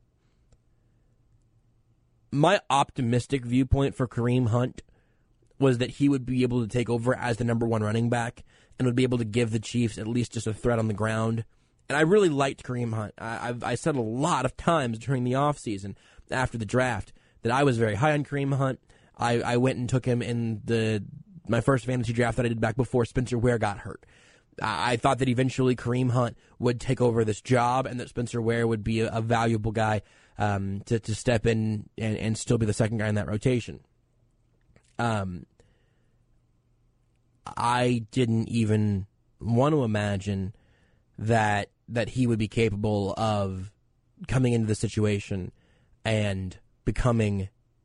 [SPEAKER 3] My optimistic viewpoint for Kareem Hunt was that he would be able to take over as the number one running back and would be able to give the Chiefs at least just a threat on the ground. And I really liked Kareem Hunt. I, I've, I said a lot of times during the offseason after the draft that I was very high on Kareem Hunt. I, I went and took him in the my first fantasy draft that I did back before Spencer Ware got hurt. I, I thought that eventually Kareem Hunt would take over this job and that Spencer Ware would be a, a valuable guy um, to, to step in and, and still be the second guy in that rotation. Um, I didn't even want to imagine that that he would be capable of coming into the situation and becoming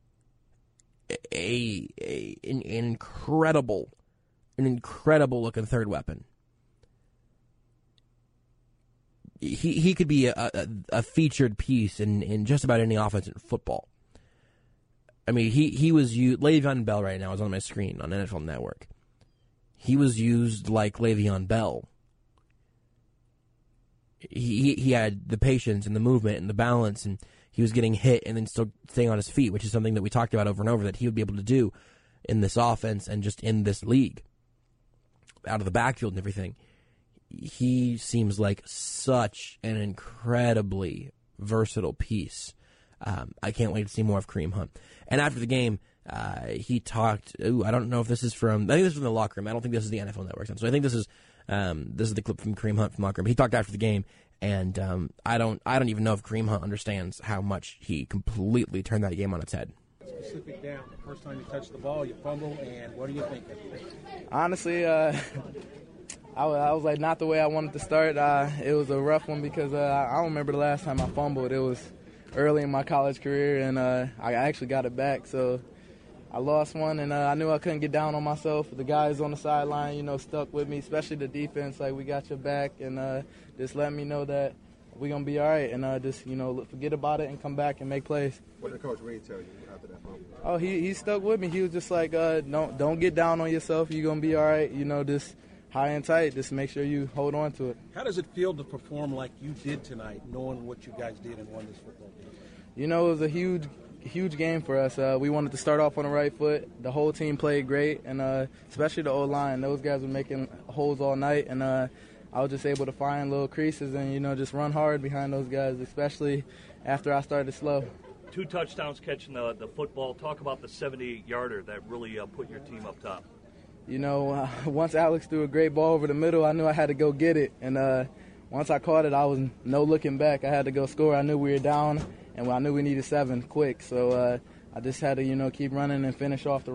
[SPEAKER 3] a, a an, an incredible, an incredible looking third weapon. He he could be a, a, a featured piece in, in just about any offense in football. I mean, he, he was used, Le'Veon Bell right now is on my screen on N F L Network. He was used like Le'Veon Bell. He he had the patience and the movement and the balance, and he was getting hit and then still staying on his feet, which is something that we talked about over and over that he would be able to do in this offense and just in this league, out of the backfield and everything. He seems like such an incredibly versatile piece. Um, I can't wait to see more of Kareem Hunt. And after the game, uh, he talked. Ooh, I don't know if this is from. I think this is from the locker room. I don't think this is the N F L Network. So I think this is. Um, this is the clip from Kareem Hunt from locker room. He talked after the game, and um, I don't. I don't even know if Kareem Hunt understands how much he completely turned that game on its head.
[SPEAKER 8] Specific down. The first time you touched the ball, you fumble, and what do you think?
[SPEAKER 9] Honestly, uh, I, was, I was like not the way I wanted to start. Uh, it was a rough one because uh, I don't remember the last time I fumbled. It was early in my college career, and uh, I actually got it back. So I lost one, and uh, I knew I couldn't get down on myself. The guys on the sideline, you know, stuck with me, especially the defense. Like, we got your back, and uh, just let me know that we're going to be all right, and uh, just, you know, forget about it and come back and make plays.
[SPEAKER 8] What did Coach Reed tell you after that fumble?
[SPEAKER 9] Oh, he, he stuck with me. He was just like, uh, don't, don't get down on yourself. You're going to be all right. You know, just high and tight. Just make sure you hold on to it.
[SPEAKER 8] How does it feel to perform like you did tonight, knowing what you guys did and won this football game?
[SPEAKER 9] You know, it was a huge – huge game for us. Uh, we wanted to start off on the right foot. The whole team played great, and uh, especially the O-line. Those guys were making holes all night, and uh, I was just able to find little creases and, you know, just run hard behind those guys, especially after I started slow.
[SPEAKER 10] Two touchdowns catching the, the football. Talk about the seventy-yarder that really uh, put your team up top.
[SPEAKER 9] You know, uh, once Alex threw a great ball over the middle, I knew I had to go get it, and uh, once I caught it, I was no looking back. I had to go score. I knew we were down, and I knew we needed seven quick, so uh, I just had to, you know, keep running and finish off the run.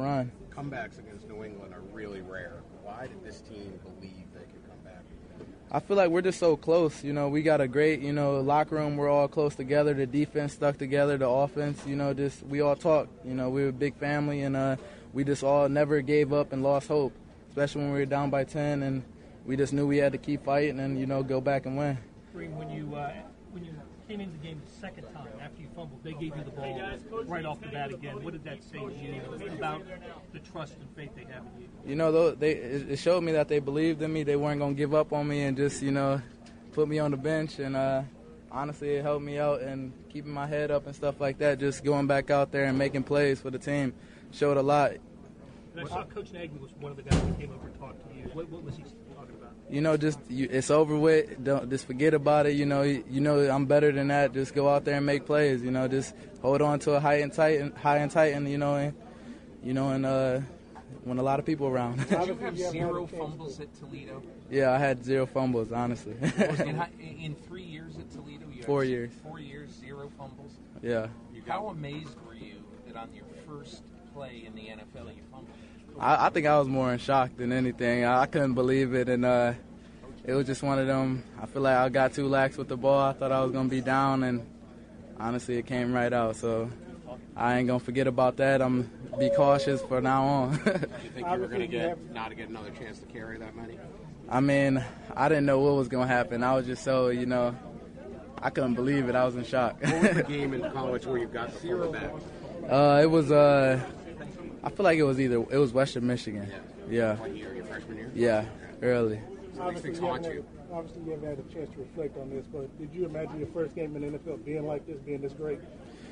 [SPEAKER 11] comebacks against New England are really rare. Why did this team believe they could come back?
[SPEAKER 9] I feel like we're just so close. You know, we got a great, you know, locker room. We're all close together. The defense stuck together. The offense, you know, just we all talk. You know, we were a big family, and uh, we just all never gave up and lost hope, especially when we were down by ten, and we just knew we had to keep fighting and, you know, go back and win.
[SPEAKER 12] Kareem, when you uh, when you came into the game the second time after you fumbled, they gave you the ball right off the bat again. What did that say to you about the trust and faith they have in you?
[SPEAKER 9] You know, they it showed me that they believed in me. They weren't going to give up on me and just, you know, put me on the bench. And uh, honestly, it helped me out and keeping my head up and stuff like that. Just going back out there and making plays for the team showed a lot.
[SPEAKER 12] And I saw Coach Nagy was one of the guys that came over and talked to you. What, what was he talking about?
[SPEAKER 9] You know, just you, it's over with. Don't just forget about it. You know, you, you know I'm better than that. Just go out there and make plays. You know, just hold on to a high and tight, and high and tight, and you know, and you know, and uh, when a lot of people around.
[SPEAKER 13] Did you have zero fumbles at Toledo?
[SPEAKER 9] Yeah, I had zero fumbles, honestly.
[SPEAKER 13] in, in three years at Toledo, you
[SPEAKER 9] four
[SPEAKER 13] had
[SPEAKER 9] years.
[SPEAKER 13] Four years, zero fumbles.
[SPEAKER 9] Yeah.
[SPEAKER 13] How amazed were you that on your first play in the N F L you fumbled?
[SPEAKER 9] I, I think I was more in shock than anything. I, I couldn't believe it, and uh, it was just one of them. I feel like I got too lax with the ball. I thought I was going to be down, and honestly, it came right out. So I ain't going to forget about that. I'm be cautious for now on.
[SPEAKER 11] Do you think you were going to get not to get another chance to carry that many?
[SPEAKER 9] I mean, I didn't know what was going to happen. I was just so, you know, I couldn't believe it. I was in shock.
[SPEAKER 11] What was the game in college where you got the quarterback?
[SPEAKER 9] Uh, it was, uh, I feel like it was either, it was Western Michigan.
[SPEAKER 11] Yeah.
[SPEAKER 9] Yeah.
[SPEAKER 11] What year? Your freshman year?
[SPEAKER 9] Yeah, early.
[SPEAKER 11] So these things haunt you.
[SPEAKER 8] Obviously, you haven't had a chance to reflect on this, but did you imagine your first game in the N F L being like this, being this great?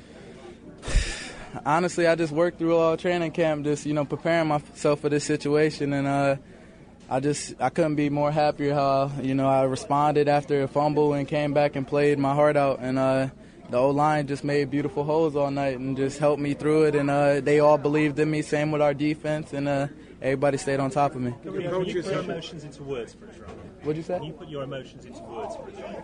[SPEAKER 9] Honestly, I just worked through all training camp, just, you know, preparing myself for this situation, and uh, I just, I couldn't be more happier how, you know, I responded after a fumble and came back and played my heart out, and uh, the O-line just made beautiful holes all night and just helped me through it, and uh, they all believed in me, same with our defense, and uh, everybody stayed on top of me.
[SPEAKER 12] Can you put your emotions into words for us, right?
[SPEAKER 9] What'd you say?
[SPEAKER 12] Can you put your emotions into words for us, right?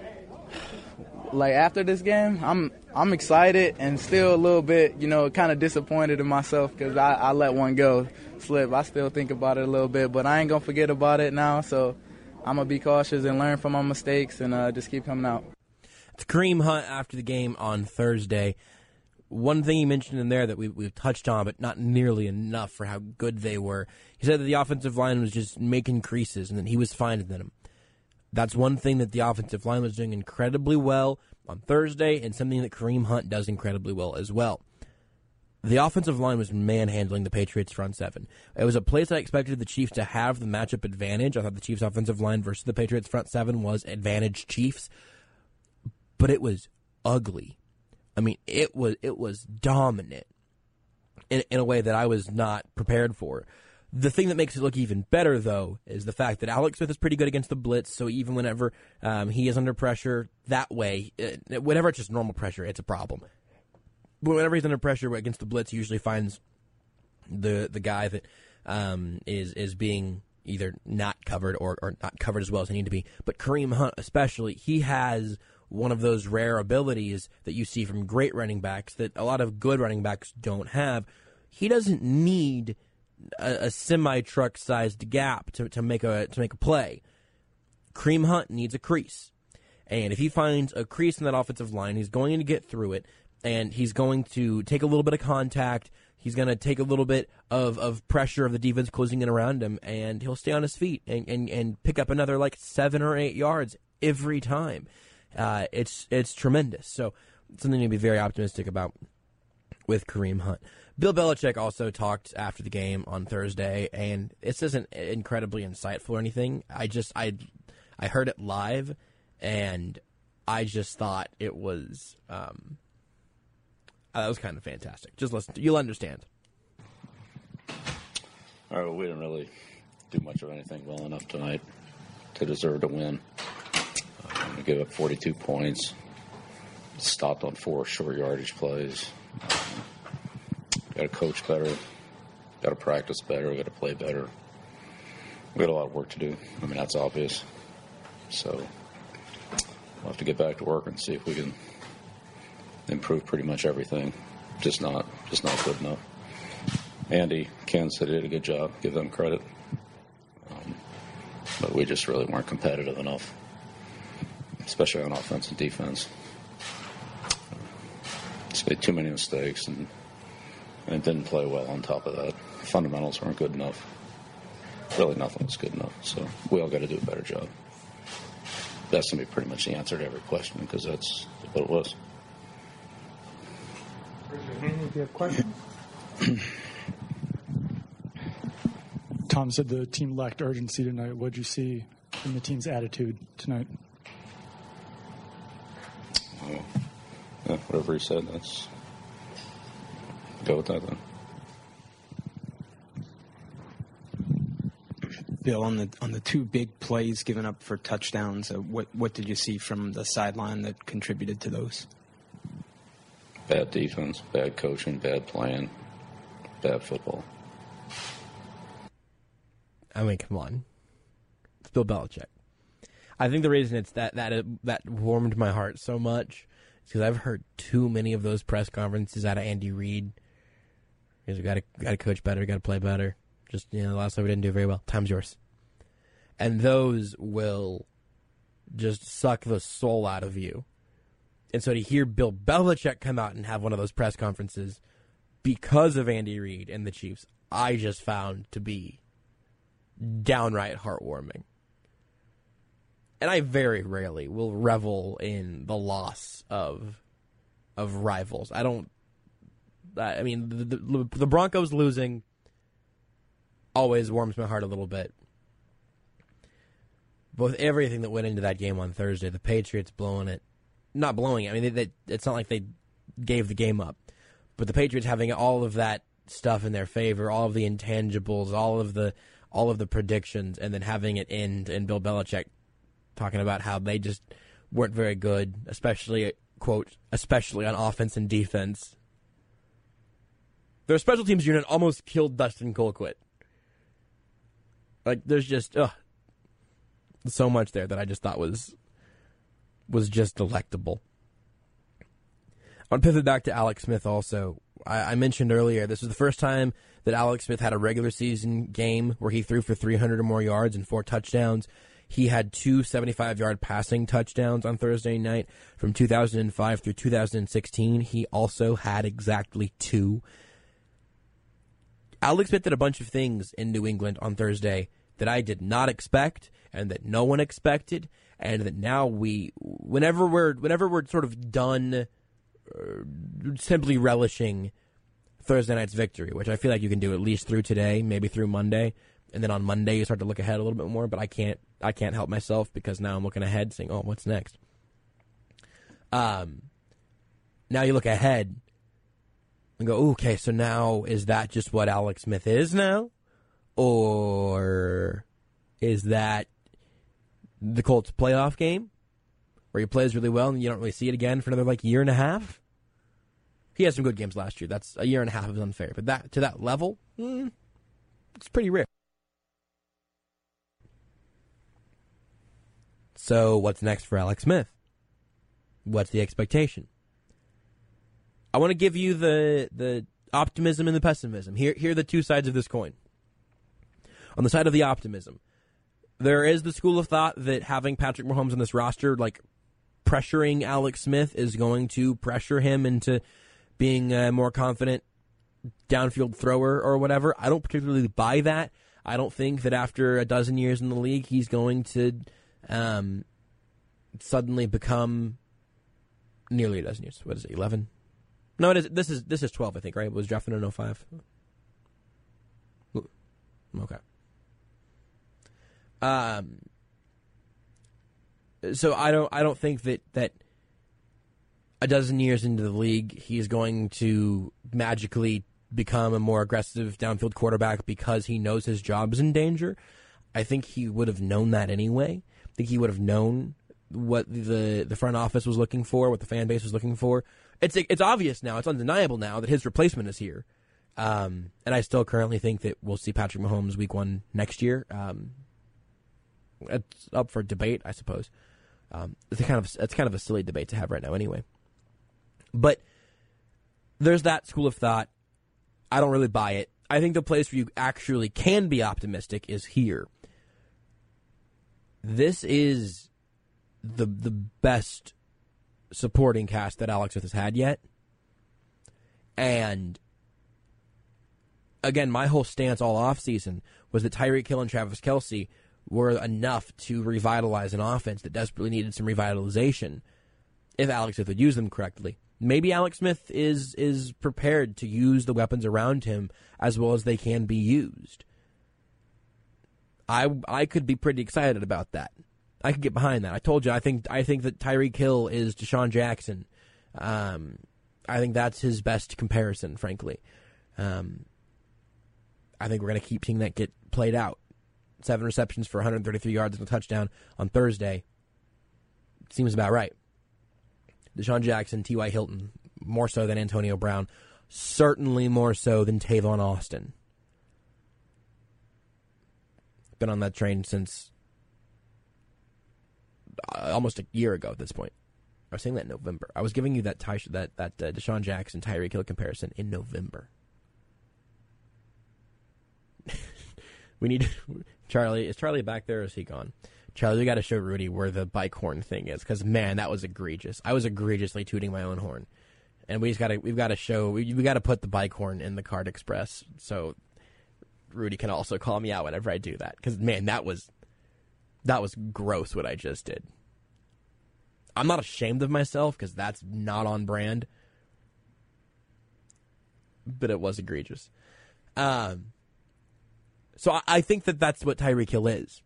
[SPEAKER 9] Like, after this game, I'm I'm excited and still a little bit, you know, kind of disappointed in myself because I, I let one go slip. I still think about it a little bit, but I ain't going to forget about it now, so I'm going to be cautious and learn from my mistakes and uh, just keep coming out.
[SPEAKER 3] It's Kareem Hunt after the game on Thursday. One thing he mentioned in there that we, we've touched on, but not nearly enough for how good they were. He said that the offensive line was just making creases and that he was finding them. That's one thing that the offensive line was doing incredibly well on Thursday and something that Kareem Hunt does incredibly well as well. The offensive line was manhandling the Patriots' front seven. It was a place I expected the Chiefs to have the matchup advantage. I thought the Chiefs' offensive line versus the Patriots' front seven was advantage Chiefs, but it was ugly. I mean, it was it was dominant in, in a way that I was not prepared for. The thing that makes it look even better, though, is the fact that Alex Smith is pretty good against the blitz, so even whenever um, he is under pressure that way, uh, whenever it's just normal pressure, it's a problem. But whenever he's under pressure against the blitz, he usually finds the the guy that um, is is being either not covered or, or not covered as well as they need to be. But Kareem Hunt especially, he has one of those rare abilities that you see from great running backs that a lot of good running backs don't have. He doesn't need a, a semi-truck sized gap to, to make a to make a play. Kareem Hunt needs a crease. And if he finds a crease in that offensive line, he's going to get through it, and he's going to take a little bit of contact. He's going to take a little bit of, of pressure of the defense closing in around him, and he'll stay on his feet and, and, and pick up another like seven or eight yards every time. Uh, it's it's tremendous. So it's something to be very optimistic about with Kareem Hunt. Bill Belichick also talked after the game on Thursday, and this isn't incredibly insightful or anything. I just I I heard it live, and I just thought it was um, uh, that was kind of fantastic. Just listen, to, you'll understand.
[SPEAKER 14] All right, well, we didn't really do much of anything well enough tonight to deserve to win. Um, we gave up forty-two points, stopped on four short yardage plays. Um, got to coach better, got to practice better, got to play better. We got a lot of work to do. I mean, that's obvious. So we'll have to get back to work and see if we can improve pretty much everything. Just not, just not good enough. Andy, Kansas City did a good job. Give them credit. Um, but we just really weren't competitive enough, especially on offense and defense. Just made too many mistakes and, and didn't play well on top of that. Fundamentals weren't good enough. Really nothing was good enough. So we all got to do a better job. That's going to be pretty much the answer to every question because that's what it was.
[SPEAKER 15] Raise your hand if you have questions.
[SPEAKER 16] Tom said the team lacked urgency tonight. What did you see in the team's attitude tonight?
[SPEAKER 14] Oh, yeah, whatever he said, that's go with that then.
[SPEAKER 17] Bill, on the on the two big plays given up for touchdowns, uh, what what did you see from the sideline that contributed to those?
[SPEAKER 14] Bad defense, bad coaching, bad playing, bad football.
[SPEAKER 3] I mean, come on, it's Bill Belichick. I think the reason it's that that that warmed my heart so much is because I've heard too many of those press conferences out of Andy Reid. Because we got to got to coach better, got to play better. Just, you know, the last time we didn't do very well. Time's yours. And those will just suck the soul out of you. And so to hear Bill Belichick come out and have one of those press conferences because of Andy Reid and the Chiefs, I just found to be downright heartwarming. And I very rarely will revel in the loss of of rivals. I don't. I mean, the, the, the Broncos losing always warms my heart a little bit. But with everything that went into that game on Thursday, the Patriots blowing it, not blowing it. I mean, they, they, it's not like they gave the game up, but the Patriots having all of that stuff in their favor, all of the intangibles, all of the all of the predictions, and then having it end, and Bill Belichick talking about how they just weren't very good, especially quote, especially on offense and defense. Their special teams unit almost killed Dustin Colquitt. Like, there's just ugh, so much there that I just thought was was just delectable. I want to pivot back to Alex Smith also. I, I mentioned earlier, this was the first time that Alex Smith had a regular season game where he threw for three hundred or more yards and four touchdowns. He had two seventy-five-yard passing touchdowns on Thursday night. From two thousand five through two thousand sixteen, he also had exactly two. Alex Smith did a bunch of things in New England on Thursday that I did not expect and that no one expected, and that now we, whenever we're whenever we're sort of done uh, simply relishing Thursday night's victory, which I feel like you can do at least through today, maybe through Monday, and then on Monday you start to look ahead a little bit more, but I can't I can't help myself because now I'm looking ahead saying, oh, what's next? Um, now you look ahead and go, okay, so now is that just what Alex Smith is now? Or is that the Colts playoff game where he plays really well and you don't really see it again for another like year and a half? He had some good games last year. That's a year and a half is unfair. But that to that level, mm, it's pretty rare. So what's next for Alex Smith? What's the expectation? I want to give you the the optimism and the pessimism. Here, here are the two sides of this coin. On the side of the optimism, there is the school of thought that having Patrick Mahomes on this roster, like pressuring Alex Smith, is going to pressure him into being a more confident downfield thrower or whatever. I don't particularly buy that. I don't think that after a dozen years in the league, he's going to um, suddenly become nearly a dozen years. What is it, eleven? No, it is. This is this is twelve, I think, right? It was drafted in oh five. Okay. Um. So I don't. I don't think that, that a dozen years into the league, he's going to magically become a more aggressive downfield quarterback because he knows his job is in danger. I think he would have known that anyway. I think he would have known what the the front office was looking for, what the fan base was looking for. It's it's obvious now. It's undeniable now that his replacement is here. Um, and I still currently think that we'll see Patrick Mahomes week one next year. Um, it's up for debate, I suppose. Um, it's a kind of it's kind of a silly debate to have right now, anyway. But there's that school of thought. I don't really buy it. I think the place where you actually can be optimistic is here. This is the the best supporting cast that Alex Smith has had yet. And again, my whole stance all offseason was that Tyreek Hill and Travis Kelce were enough to revitalize an offense that desperately needed some revitalization if Alex Smith would use them correctly. Maybe Alex Smith is is prepared to use the weapons around him as well as they can be used. I I could be pretty excited about that. I could get behind that. I told you I think I think that Tyreek Hill is Deshaun Jackson. Um, I think that's his best comparison, frankly. Um, I think we're going to keep seeing that get played out. Seven receptions for one hundred thirty-three yards and a touchdown on Thursday. Seems about right. Deshaun Jackson, T Y. Hilton, more so than Antonio Brown. Certainly more so than Tavon Austin. Been on that train since uh, almost a year ago at this point. I was saying that in November. I was giving you that Ty, that that uh, Deshaun Jackson, Tyreek Hill comparison in November. We need Charlie. Is Charlie back there or is he gone? Charlie, we got to show Rudy where the bike horn thing is because man, that was egregious. I was egregiously tooting my own horn, and we just got to we've got to show we we got to put the bike horn in the Card Express so Rudy can also call me out whenever I do that because man, that was that was gross what I just did. I'm not ashamed of myself because that's not on brand, but it was egregious. Um. So I, I think that that's what Tyreek Hill is.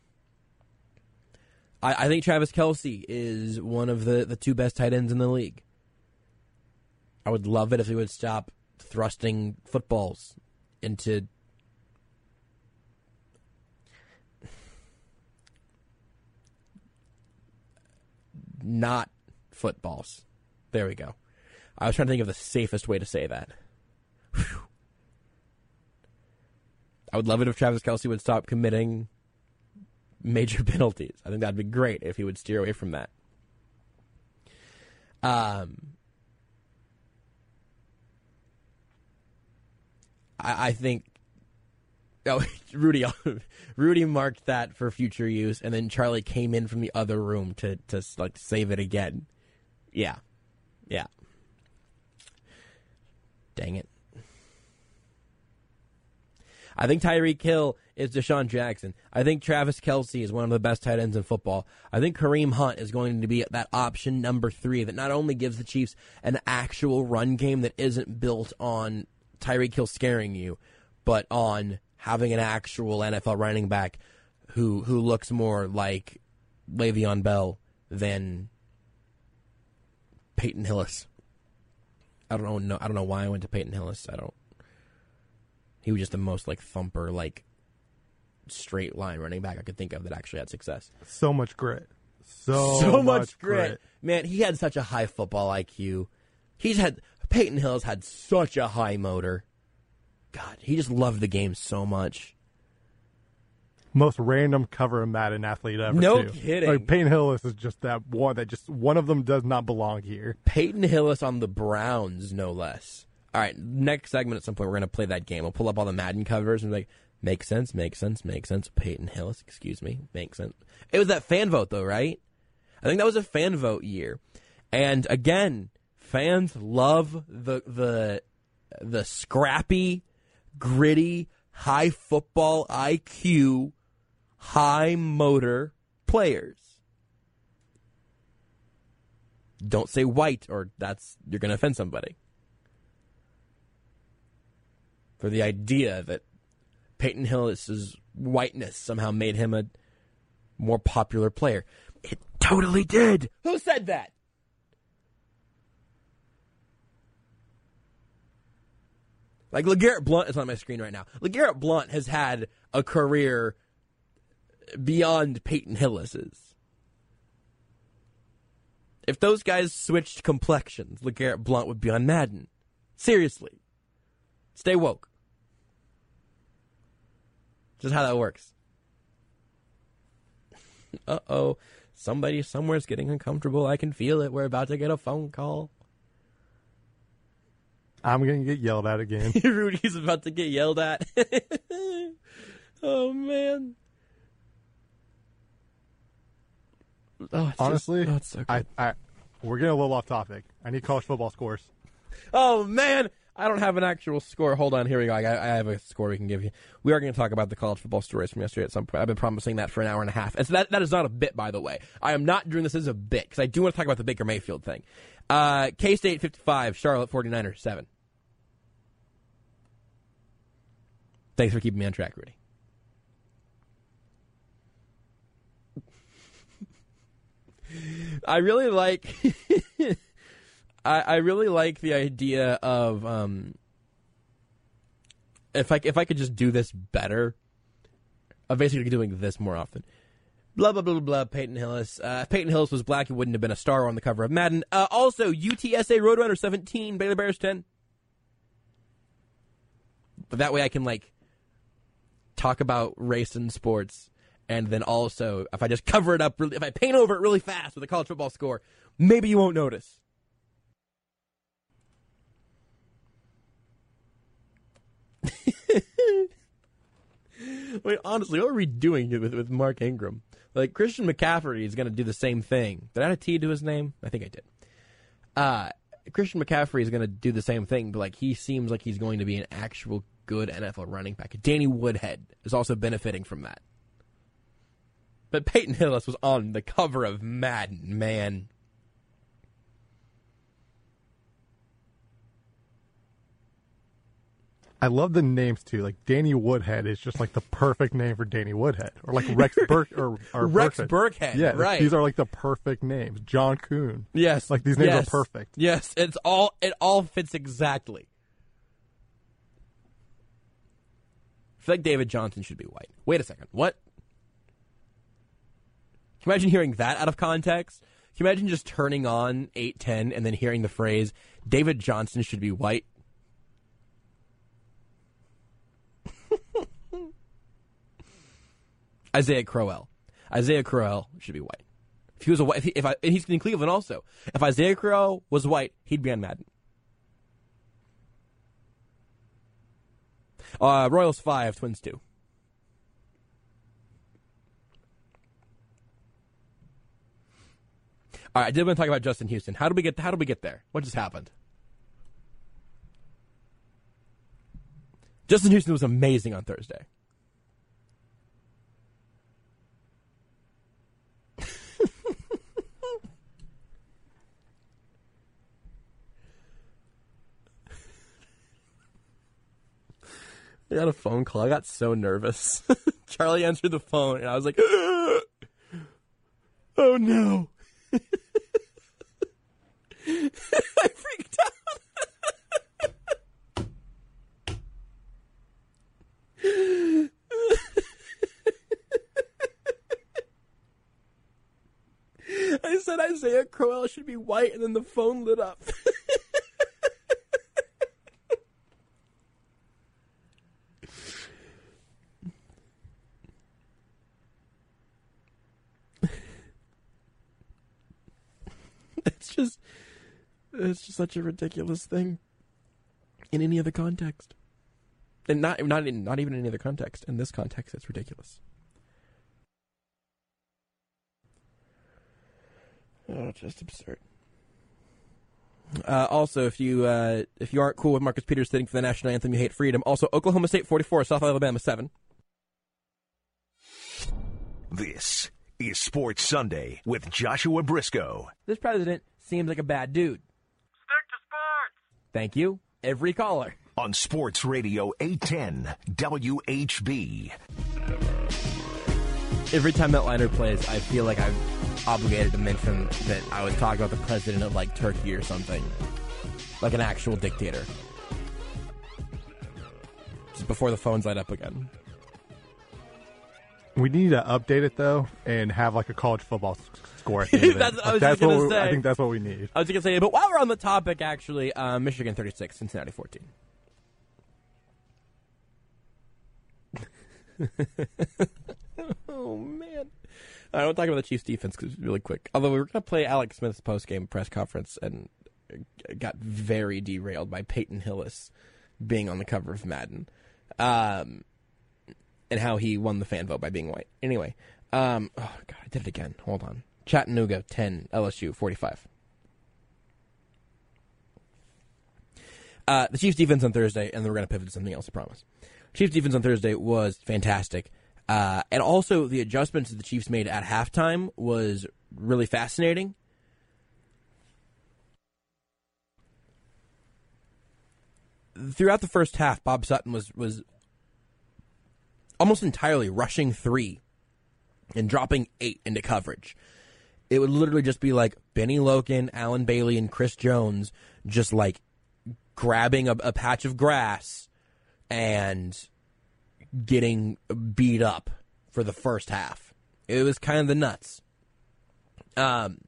[SPEAKER 3] I, I think Travis Kelce is one of the, the two best tight ends in the league. I would love it if he would stop thrusting footballs into not footballs. There we go. I was trying to think of the safest way to say that. Whew. I would love it if Travis Kelce would stop committing major penalties. I think that'd be great if he would steer away from that. Um, I, I think. Oh, Rudy, Rudy marked that for future use, and then Charlie came in from the other room to to like save it again. Yeah, yeah. Dang it. I think Tyreek Hill is Deshaun Jackson. I think Travis Kelce is one of the best tight ends in football. I think Kareem Hunt is going to be that option number three that not only gives the Chiefs an actual run game that isn't built on Tyreek Hill scaring you, but on having an actual N F L running back who who looks more like Le'Veon Bell than Peyton Hillis. I don't know. I don't know why I went to Peyton Hillis. I don't. He was just the most like thumper, like straight line running back I could think of that actually had success.
[SPEAKER 7] So much grit. So,
[SPEAKER 3] so much,
[SPEAKER 7] much
[SPEAKER 3] grit.
[SPEAKER 7] grit.
[SPEAKER 3] Man, he had such a high football I Q. He's had Peyton Hillis had such a high motor. God, he just loved the game so much.
[SPEAKER 7] Most random cover of Madden athlete ever.
[SPEAKER 3] No
[SPEAKER 7] too.
[SPEAKER 3] kidding.
[SPEAKER 7] Like Peyton Hillis is just that one that just one of them does not belong here.
[SPEAKER 3] Peyton Hillis on the Browns, no less. All right, next segment at some point we're going to play that game. We'll pull up all the Madden covers and be like, makes sense, makes sense, makes sense. Peyton Hillis, excuse me, makes sense. It was that fan vote, though, right? I think that was a fan vote year. And again, fans love the the the scrappy, gritty, high football I Q, high motor players. Don't say white or that's you're going to offend somebody. For the idea that Peyton Hillis' whiteness somehow made him a more popular player. It totally did. Who said that? Like, LeGarrette Blount is on my screen right now. LeGarrette Blount has had a career beyond Peyton Hillis's. If those guys switched complexions, LeGarrette Blount would be on Madden. Seriously. Stay woke. Just how that works. Uh-oh. Somebody somewhere's getting uncomfortable. I can feel it. We're about to get a phone call.
[SPEAKER 7] I'm going to get yelled at again.
[SPEAKER 3] Rudy's about to get yelled at. Oh, man. Oh, it's
[SPEAKER 7] Honestly,
[SPEAKER 3] just, oh, it's so good.
[SPEAKER 7] I, I, we're getting a little off topic. I need college football scores.
[SPEAKER 3] Oh, man. I don't have an actual score. Hold on. Here we go. I, I have a score we can give you. We are going to talk about the college football stories from yesterday at some point. I've been promising that for an hour and a half. And so that, that is not a bit, by the way. I am not doing this as a bit because I do want to talk about the Baker Mayfield thing. Uh, K-State fifty-five, Charlotte forty-niners seven. Thanks for keeping me on track, Rudy. I really like... I, I really like the idea of um, if I if I could just do this better, of basically doing this more often. Blah blah blah blah. blah Peyton Hillis. Uh, if Peyton Hillis was black, he wouldn't have been a star on the cover of Madden. Uh, also, U T S A Roadrunner seventeen, Baylor Bears ten. But that way, I can like talk about race and sports, and then also if I just cover it up, really, if I paint over it really fast with a college football score, maybe you won't notice. Wait, honestly, what are we doing with, with Mark Ingram? Like, Christian McCaffrey is going to do the same thing. Did I add a T to his name? I think I did. Uh, Christian McCaffrey is going to do the same thing, but, like, he seems like he's going to be an actual good N F L running back. Danny Woodhead is also benefiting from that. But Peyton Hillis was on the cover of Madden, man.
[SPEAKER 7] I love the names too. Like Danny Woodhead is just like the perfect name for Danny Woodhead, or like Rex Burke or, or
[SPEAKER 3] Rex
[SPEAKER 7] Burkhead.
[SPEAKER 3] Burkhead.
[SPEAKER 7] Yeah,
[SPEAKER 3] right.
[SPEAKER 7] These are like the perfect names. John Kuhn.
[SPEAKER 3] Yes,
[SPEAKER 7] like these names
[SPEAKER 3] yes.
[SPEAKER 7] are perfect.
[SPEAKER 3] Yes, it's all it all fits exactly. I feel like David Johnson should be white. Wait a second. What? Can you imagine hearing that out of context? Can you imagine just turning on eight ten and then hearing the phrase David Johnson should be white? Isaiah Crowell. Isaiah Crowell should be white. If he was a white, if, he, if I, and he's in Cleveland also. If Isaiah Crowell was white, he'd be on Madden. Uh, Royals five, Twins two. All right, I did want to talk about Justin Houston. How did we get? How did we get there? What just happened? Justin Houston was amazing on Thursday. I got a phone call. I got so nervous. Charlie answered the phone, and I was like, oh no. I freaked out. I said Isaiah Crowell should be white, and then the phone lit up. It's just, it's just such a ridiculous thing in any other context. And not, not, in, not even in any other context. In this context, it's ridiculous. Oh, just absurd. Uh, also, if you uh, if you aren't cool with Marcus Peters sitting for the national anthem, you hate freedom. Also, Oklahoma State forty-four, South Alabama seven.
[SPEAKER 1] This is Sports Sunday with Joshua Briscoe.
[SPEAKER 3] This president seems like a bad dude.
[SPEAKER 2] Stick to sports.
[SPEAKER 3] Thank you, every caller.
[SPEAKER 1] On Sports Radio eight ten W H B.
[SPEAKER 3] Every time that liner plays, I feel like I'm obligated to mention that I was talking about the president of, like, Turkey or something. Like an actual dictator. Just before the phones light up again.
[SPEAKER 7] We need to update it, though, and have, like, a college football score at the end of it.
[SPEAKER 3] That's what I was
[SPEAKER 7] that's
[SPEAKER 3] just
[SPEAKER 7] what
[SPEAKER 3] going to
[SPEAKER 7] we,
[SPEAKER 3] say.
[SPEAKER 7] I think that's what we need.
[SPEAKER 3] I was going to say, but while we're on the topic, actually, uh, Michigan thirty-six, Cincinnati fourteen. Oh, man. I want to talk about the Chiefs defense because it's really quick. Although we were going to play Alex Smith's post-game press conference, and got very derailed by Peyton Hillis being on the cover of Madden, um, and how he won the fan vote by being white. Anyway, um, oh god, I did it again. Hold on. Chattanooga ten, L S U forty-five. Uh, the Chiefs' defense on Thursday, and then we're going to pivot to something else, I promise. Chiefs' defense on Thursday was fantastic. Uh, and also, the adjustments that the Chiefs made at halftime was really fascinating. Throughout the first half, Bob Sutton was, was almost entirely rushing three and dropping eight into coverage. It would literally just be like Benny Loken, Alan Bailey, and Chris Jones just like grabbing a, a patch of grass and getting beat up for the first half. It was kind of the nuts. Um,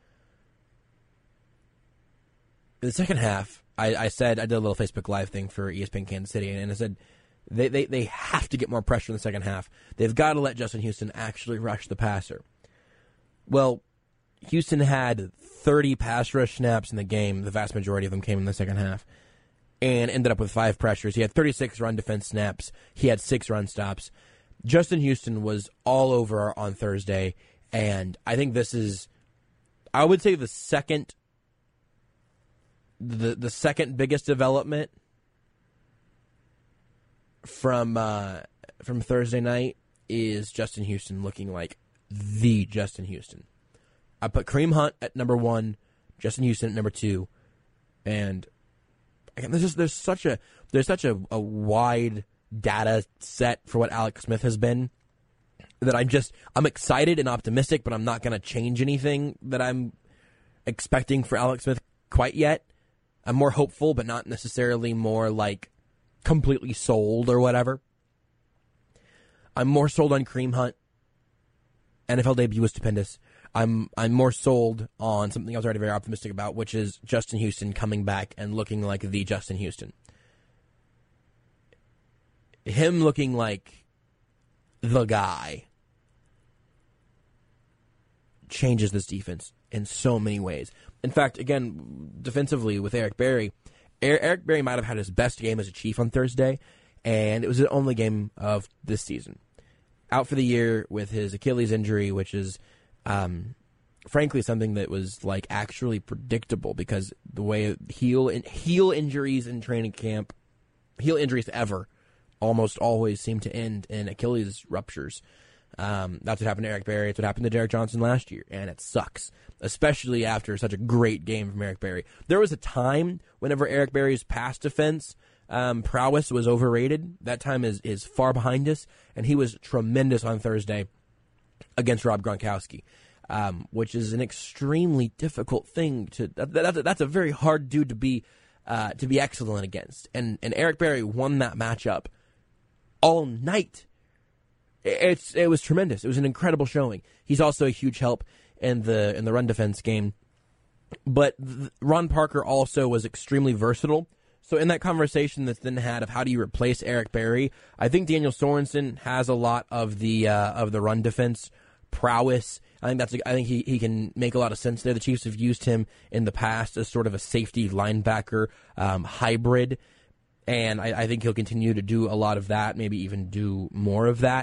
[SPEAKER 3] in the second half, I, I said, I did a little Facebook Live thing for E S P N Kansas City, and I said they, they, they have to get more pressure in the second half. They've got to let Justin Houston actually rush the passer. Well, Houston had thirty pass rush snaps in the game. The vast majority of them came in the second half, and ended up with five pressures. He had thirty-six run defense snaps. He had six run stops. Justin Houston was all over on Thursday, and I think this is, I would say, the second, the the second biggest development from uh, from Thursday night is Justin Houston looking like the Justin Houston. I put Kareem Hunt at number one, Justin Houston at number two, and again, there's just there's such a there's such a, a wide data set for what Alex Smith has been that I'm just I'm excited and optimistic, but I'm not going to change anything that I'm expecting for Alex Smith quite yet. I'm more hopeful, but not necessarily more like completely sold or whatever. I'm more sold on Kareem Hunt. N F L debut was stupendous. I'm I'm more sold on something I was already very optimistic about, which is Justin Houston coming back and looking like the Justin Houston. Him looking like the guy changes this defense in so many ways. In fact, again, defensively with Eric Berry, Eric Berry might have had his best game as a Chief on Thursday, and it was the only game of this season. Out for the year with his Achilles injury, which is, um, frankly, something that was like actually predictable because the way heel in, heel injuries in training camp, heel injuries ever, almost always seem to end in Achilles ruptures. Um, that's what happened to Eric Berry. It's what happened to Derek Johnson last year, and it sucks, especially after such a great game from Eric Berry. There was a time whenever Eric Berry's pass defense Um, prowess was overrated. That time is, is far behind us, and he was tremendous on Thursday against Rob Gronkowski, um, which is an extremely difficult thing to. That, that's, a, that's a very hard dude to be uh, to be excellent against, and and Eric Berry won that matchup all night. It's it was tremendous. It was an incredible showing. He's also a huge help in the in the run defense game, but th- Ron Parker also was extremely versatile. So in that conversation that's then had of how do you replace Eric Berry, I think Daniel Sorensen has a lot of the uh, of the run defense prowess. I think that's a, I think he, he can make a lot of sense there. The Chiefs have used him in the past as sort of a safety linebacker um, hybrid, and I, I think he'll continue to do a lot of that, maybe even do more of that.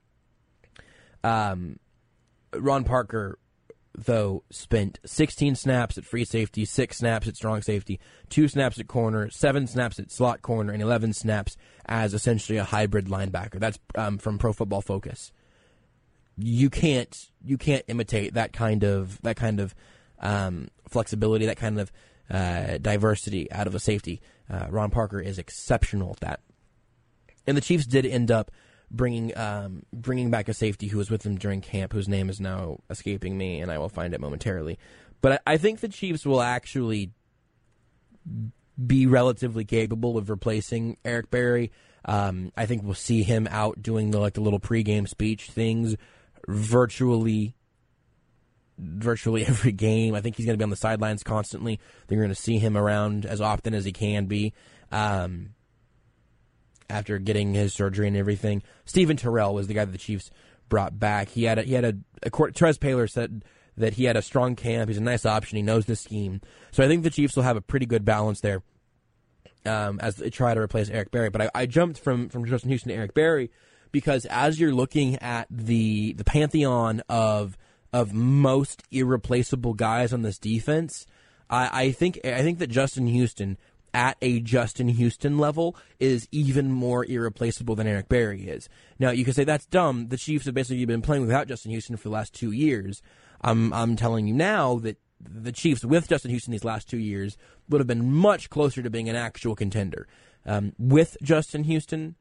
[SPEAKER 3] Um, Ron Parker, though, spent sixteen snaps at free safety, six snaps at strong safety, two snaps at corner, seven snaps at slot corner, and eleven snaps as essentially a hybrid linebacker. That's um, from Pro Football Focus. You can't you can't imitate that kind of that kind of um, flexibility, that kind of uh, diversity out of a safety. Uh, Ron Parker is exceptional at that, and the Chiefs did end up bringing um, bringing back a safety who was with them during camp, whose name is now escaping me, and I will find it momentarily. But I, I think the Chiefs will actually be relatively capable of replacing Eric Berry. Um, I think we'll see him out doing the like the little pregame speech things virtually virtually every game. I think he's going to be on the sidelines constantly. I think we're going to see him around as often as he can be. Um, after getting his surgery and everything. Stephen Terrell was the guy that the Chiefs brought back. He had a, he had a, a Trez Paylor said that he had a strong camp. He's a nice option. He knows the scheme. So I think the Chiefs will have a pretty good balance there um, as they try to replace Eric Berry. But I, I jumped from, from Justin Houston to Eric Berry because as you're looking at the the pantheon of of most irreplaceable guys on this defense, I, I think I think that Justin Houston at a Justin Houston level is even more irreplaceable than Eric Berry is. Now, you can say that's dumb. The Chiefs have basically been playing without Justin Houston for the last two years. I'm, I'm telling you now that the Chiefs with Justin Houston these last two years would have been much closer to being an actual contender. Um, with Justin Houston,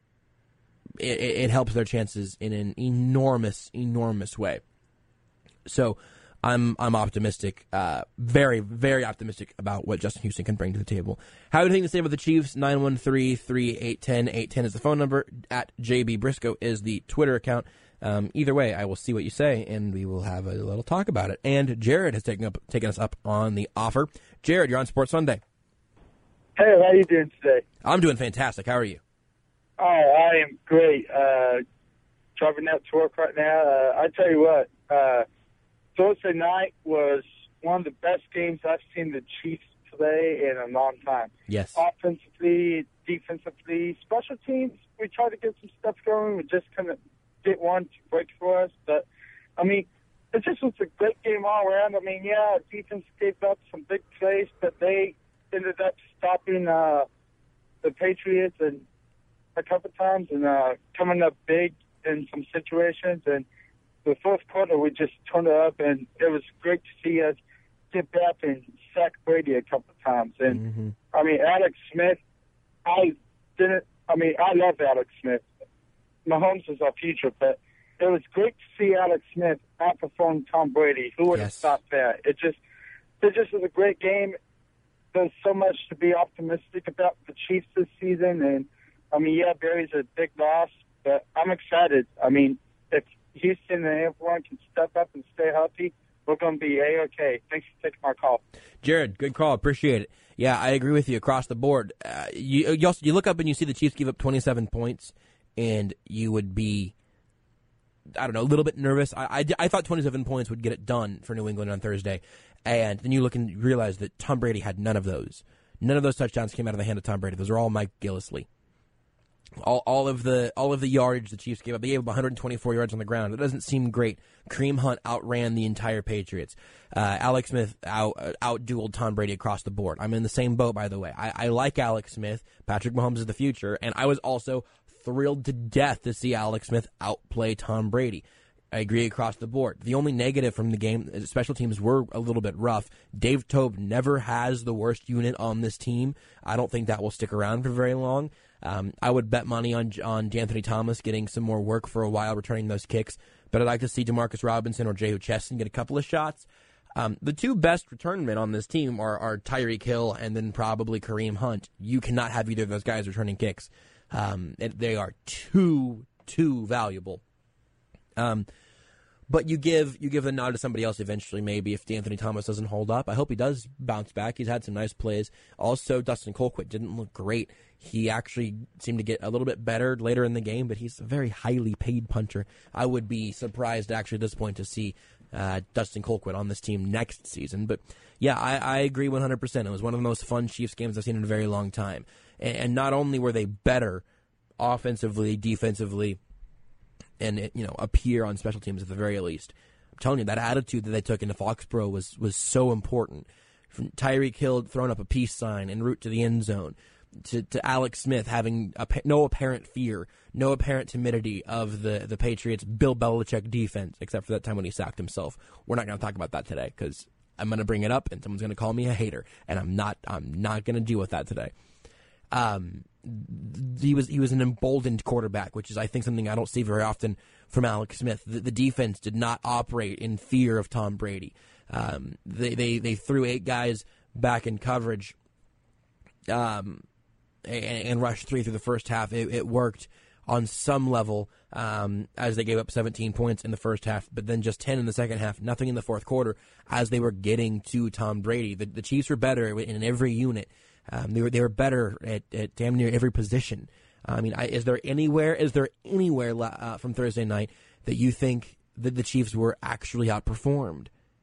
[SPEAKER 3] it, it helps their chances in an enormous, enormous way. So I'm I'm optimistic, uh, very, very optimistic about what Justin Houston can bring to the table. Have anything to say about the Chiefs? nine one three, three eight one zero, eight one zero is the phone number. At J B Briscoe is the Twitter account. Um, either way, I will see what you say, and we will have a little talk about it. And Jared has taken up taken us up on the offer. Jared, you're on Sports Sunday.
[SPEAKER 18] Hey, how are you doing today?
[SPEAKER 3] I'm doing fantastic. How are you?
[SPEAKER 18] Oh, I am great. Uh, driving out to work right now. Uh, I tell you what, uh, Thursday night was one of the best games I've seen the Chiefs play in a long time.
[SPEAKER 3] Yes.
[SPEAKER 18] Offensively, defensively, special teams, we tried to get some stuff going. We just couldn't get one to break for us. But, I mean, it just was a great game all around. I mean, yeah, defense gave up some big plays, but they ended up stopping uh, the Patriots and a couple times and uh, coming up big in some situations. And the fourth quarter, we just turned it up, and it was great to see us get back and sack Brady a couple of times. And,
[SPEAKER 3] mm-hmm.
[SPEAKER 18] I mean, Alex Smith, I didn't, I mean, I love Alex Smith. Mahomes is our future, but it was great to see Alex Smith outperform Tom Brady. Who would have
[SPEAKER 3] yes.
[SPEAKER 18] thought that? It just, it just was a great game. There's so much to be optimistic about the Chiefs this season. And, I mean, yeah, Barry's a big loss, but I'm excited. I mean, if Houston and everyone can step up and stay healthy, we're going to be A-okay. Thanks for taking my call.
[SPEAKER 3] Jared, good call. Appreciate it. Yeah, I agree with you across the board. Uh, you, you, also, you look up and you see the Chiefs give up twenty-seven points, and you would be, I don't know, a little bit nervous. I, I, I thought twenty-seven points would get it done for New England on Thursday. And then you look and realize that Tom Brady had none of those. None of those touchdowns came out of the hand of Tom Brady. Those are all Mike Gillislee. All, all of the all of the yardage the Chiefs gave up. They gave up one hundred twenty-four yards on the ground. It doesn't seem great. Kareem Hunt outran the entire Patriots. Uh, Alex Smith out uh, outdueled Tom Brady across the board. I'm in the same boat, by the way. I, I like Alex Smith. Patrick Mahomes is the future, and I was also thrilled to death to see Alex Smith outplay Tom Brady. I agree across the board. The only negative from the game, special teams were a little bit rough. Dave Toub never has the worst unit on this team. I don't think that will stick around for very long. Um, I would bet money on on D'Anthony Thomas getting some more work for a while, returning those kicks. But I'd like to see Demarcus Robinson or Jehu Cheston get a couple of shots. Um, the two best return men on this team are, are Tyreek Hill and then probably Kareem Hunt. You cannot have either of those guys returning kicks. Um, it, they are too, too valuable. Um, but you give you give the nod to somebody else eventually, maybe, if D'Anthony Thomas doesn't hold up. I hope he does bounce back. He's had some nice plays. Also, Dustin Colquitt didn't look great. He actually seemed to get a little bit better later in the game, but he's a very highly paid punter. I would be surprised, actually, at this point to see uh, Dustin Colquitt on this team next season. But, yeah, I, I agree one hundred percent. It was one of the most fun Chiefs games I've seen in a very long time. And, and not only were they better offensively, defensively, and it, you know, appear on special teams at the very least. I'm telling you, that attitude that they took into Foxborough was was so important. From Tyreek Hill throwing up a peace sign en route to the end zone, to, to Alex Smith having a, no apparent fear, no apparent timidity of the, the Patriots' Bill Belichick defense, except for that time when he sacked himself. We're not going to talk about that today because I'm going to bring it up and someone's going to call me a hater, and I'm not. I'm not going to deal with that today. Um, he was he was an emboldened quarterback, which is, I think, something I don't see very often from Alex Smith. The, the defense did not operate in fear of Tom Brady. Um, they, they they threw eight guys back in coverage, um, and, and rushed three through the first half. It, it worked on some level, um, as they gave up seventeen points in the first half, but then just ten in the second half. Nothing in the fourth quarter as they were getting to Tom Brady. The, the Chiefs were better in every unit. Um, they were they were better at, at damn near every position. I mean, I, is there anywhere is there anywhere uh, from Thursday night that you think that the Chiefs were actually outperformed?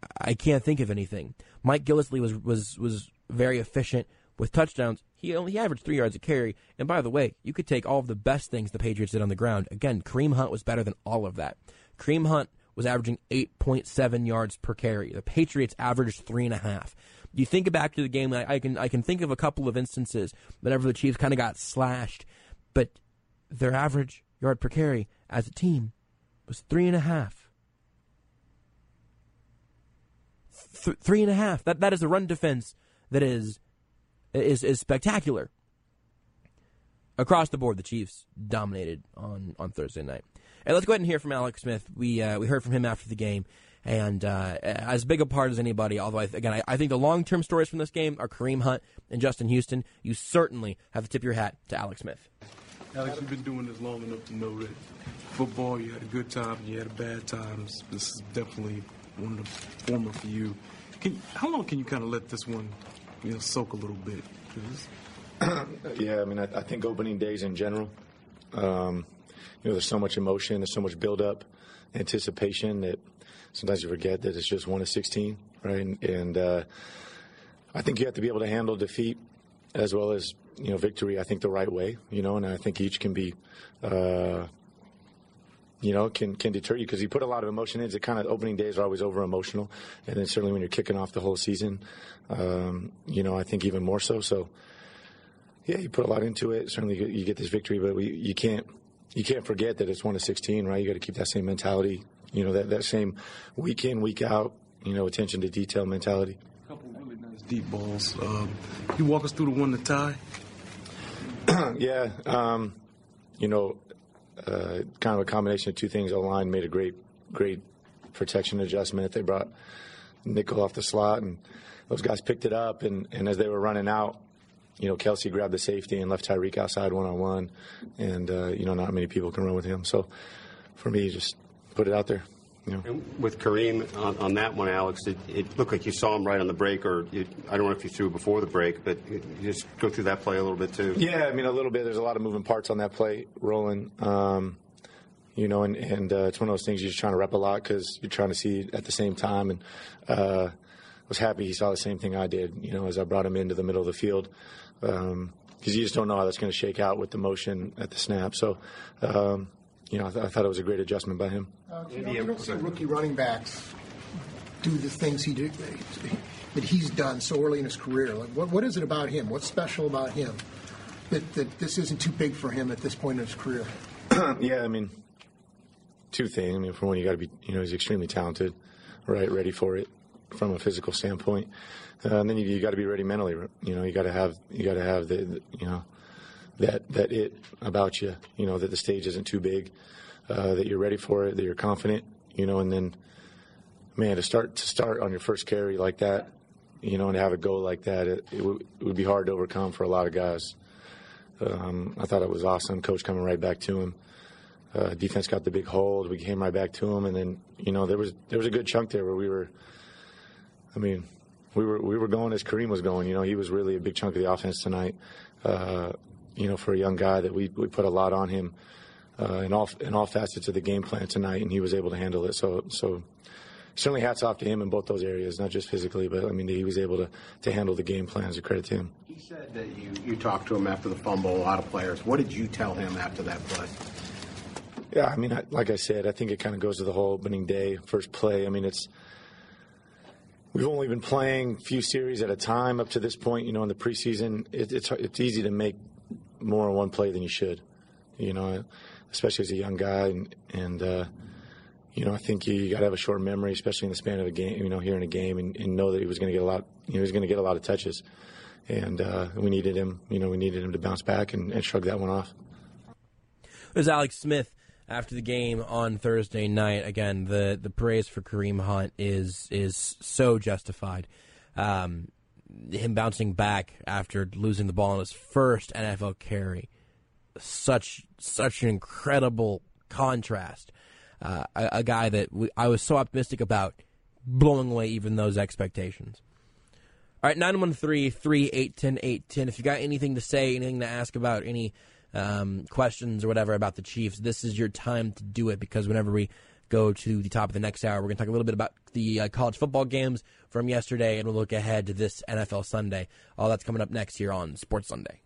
[SPEAKER 3] I can't think of anything. Mike Gillislee was was was very efficient with touchdowns. He only he averaged three yards a carry. And by the way, you could take all of the best things the Patriots did on the ground. Again, Kareem Hunt was better than all of that. Kareem Hunt was averaging eight point seven yards per carry. The Patriots averaged three and a half. You think back to the game, I, I can I can think of a couple of instances whenever the Chiefs kind of got slashed, but their average yard per carry as a team was three and a half. Th- three and a half. That that is a run defense that is is is spectacular. Across the board, the Chiefs dominated on, on Thursday night. And let's go ahead and hear from Alex Smith. We uh, we heard from him after the game. And uh, as big a part as anybody, although, I, again, I, I think the long-term stories from this game are Kareem Hunt and Justin Houston. You certainly have to tip your hat to Alex Smith.
[SPEAKER 19] Alex, you've been doing this long enough to know that football, you had a good time and you had a bad times. This is definitely one of the former for you. Can, how long can you kind of let this one, you know, soak a little bit?
[SPEAKER 20] Yeah, I mean, I, I think opening days in general, um, you know, there's so much emotion, there's so much build-up, anticipation that sometimes you forget that it's just one of sixteen, right? And, and uh, I think you have to be able to handle defeat as well as, you know, victory, I think, the right way, you know, and I think each can be, uh, you know, can can deter you because you put a lot of emotion in. It's kind of opening days are always over-emotional, and then certainly when you're kicking off the whole season, um, you know, I think even more so. So, yeah, you put a lot into it. Certainly you get this victory, but we, you can't you can't forget that it's one of sixteen, right? You got to keep that same mentality, you know, that, that same week in, week out, you know, attention to detail mentality.
[SPEAKER 19] A couple really nice deep balls. Um, you walk us through the one to tie?
[SPEAKER 20] yeah, um, you know, uh, kind of a combination of two things. O-line made a great, great protection adjustment. They brought nickel off the slot, and those guys picked it up, and, and as they were running out, you know, Kelsey grabbed the safety and left Tyreek outside one-on-one, and, uh, you know, not many people can run with him. So for me, just put it out there. You know.
[SPEAKER 21] And with Kareem on, on that one, Alex, it, it looked like you saw him right on the break, or you, I don't know if you threw before the break, but you just go through that play a little bit too.
[SPEAKER 20] Yeah, I mean, a little bit. There's a lot of moving parts on that play, rolling. Um, you know, and, and uh, it's one of those things you're just trying to rep a lot because you're trying to see it at the same time. And uh, was happy he saw the same thing I did, you know, as I brought him into the middle of the field. Because um, you just don't know how that's going to shake out with the motion at the snap. So, um, you know, I, th- I thought it was a great adjustment by him.
[SPEAKER 22] Uh, you, know, you don't see rookie running backs do the things he did, that he's done so early in his career. Like, what, what is it about him? What's special about him that, that this isn't too big for him at this point in his career?
[SPEAKER 20] Yeah, I mean, two things. I mean, for one, you got to be, you know, he's extremely talented, right, ready for it from a physical standpoint. Uh, and then you, you got to be ready mentally. You know, you got to have you got to have the, the you know that that it about you. You know that the stage isn't too big, uh, that you're ready for it, that you're confident. You know, and then man, to start to start on your first carry like that, you know, and have it go like that, it, it, w- it would be hard to overcome for a lot of guys. Um, I thought it was awesome. Coach coming right back to him. Uh, defense got the big hold. We came right back to him, and then you know there was there was a good chunk there where we were. I mean. We were we were going as Kareem was going. You know, he was really a big chunk of the offense tonight. Uh, you know, for a young guy that we we put a lot on him uh, in all in all facets of the game plan tonight, and he was able to handle it. So so certainly hats off to him in both those areas, not just physically, but I mean he was able to to handle the game plan. As a credit to him.
[SPEAKER 11] He said that you you talked to him after the fumble. A lot of players. What did you tell him after that play?
[SPEAKER 20] Yeah, I mean, I, like I said, I think it kind of goes to the whole opening day, first play. I mean, it's. We've only been playing a few series at a time up to this point. You know, in the preseason, it, it's it's easy to make more in one play than you should. You know, especially as a young guy, and and uh, you know, I think you, you got to have a short memory, especially in the span of a game. You know, here in a game, and, and know that he was going to get a lot. You know, he was going to get a lot of touches, and uh, we needed him. You know, we needed him to bounce back and, and shrug that one off.
[SPEAKER 3] There's Alex Smith. After the game on Thursday night, again, the, the praise for Kareem Hunt is is so justified. Um, him bouncing back after losing the ball on his first N F L carry, such such an incredible contrast. Uh, a, a guy that we, I was so optimistic about, blowing away even those expectations. All right, nine one three, three eight one zero, eight one zero. If you got anything to say, anything to ask about, any... Um, questions or whatever about the Chiefs, this is your time to do it because whenever we go to the top of the next hour. We're going to talk a little bit about the uh, college football games from yesterday, and we'll look ahead to this N F L Sunday. All that's coming up next here on Sports Sunday.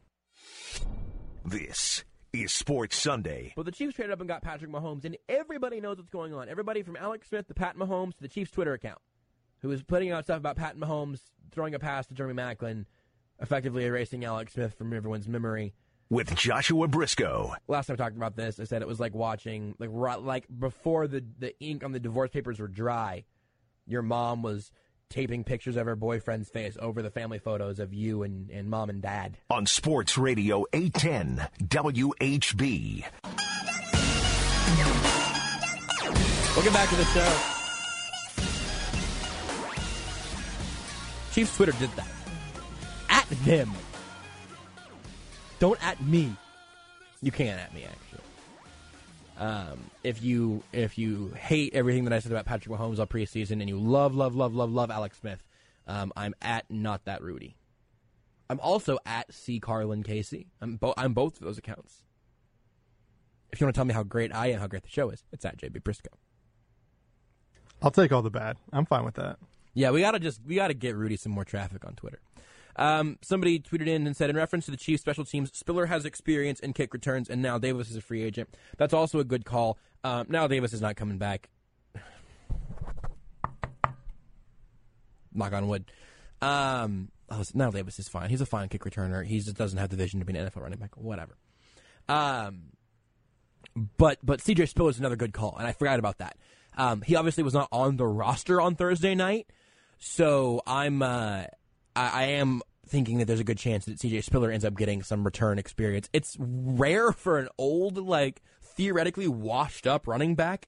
[SPEAKER 1] This is Sports Sunday.
[SPEAKER 3] Well, the Chiefs traded up and got Patrick Mahomes, and everybody knows what's going on. Everybody from Alex Smith to Pat Mahomes to the Chiefs Twitter account, who is putting out stuff about Pat Mahomes throwing a pass to Jeremy Maclin, effectively erasing Alex Smith from everyone's memory.
[SPEAKER 1] With Joshua Briscoe.
[SPEAKER 3] Last time I talked about this, I said it was like watching, like right, like before the, the ink on the divorce papers were dry, your mom was taping pictures of her boyfriend's face over the family photos of you and, and mom and dad.
[SPEAKER 1] On Sports Radio eight ten W H B.
[SPEAKER 3] Welcome back to the show. Chiefs Twitter did that. At them. Don't at me. You can at me, actually. Um, if you if you hate everything that I said about Patrick Mahomes all preseason and you love, love, love, love, love Alex Smith, um, I'm at Not That Rudy. I'm also at C. Carlin Casey. I'm, bo- I'm both of those accounts. If you want to tell me how great I am, how great the show is, it's at J B Briscoe.
[SPEAKER 7] I'll take all the bad. I'm fine with that.
[SPEAKER 3] Yeah, we gotta just we gotta get Rudy some more traffic on Twitter. Um, somebody tweeted in and said, in reference to the Chiefs special teams, Spiller has experience in kick returns, and now Davis is a free agent. That's also a good call. Um, now Davis is not coming back. Knock on wood. Um, oh, now Davis is fine. He's a fine kick returner. He just doesn't have the vision to be an N F L running back. Whatever. Um, but but C J Spiller is another good call, and I forgot about that. Um, he obviously was not on the roster on Thursday night, so I'm uh, I, I am thinking that there's a good chance that C J Spiller ends up getting some return experience. It's rare for an old, like, theoretically washed-up running back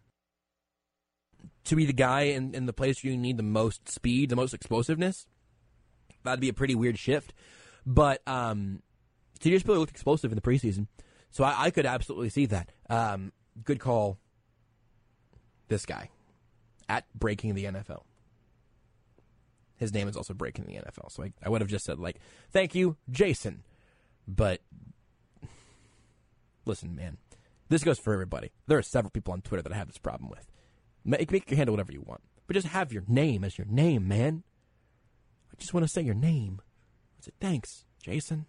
[SPEAKER 3] to be the guy in, in the place where you need the most speed, the most explosiveness. That'd be a pretty weird shift. But um, C J Spiller looked explosive in the preseason, so I, I could absolutely see that. Um, good call, this guy, at breaking the N F L. His name is also breaking the N F L, so I, I would have just said, like, thank you, Jason. But, listen, man, this goes for everybody. There are several people on Twitter that I have this problem with. Make, make your handle whatever you want, but just have your name as your name, man. I just want to say your name. I said, thanks, Jason.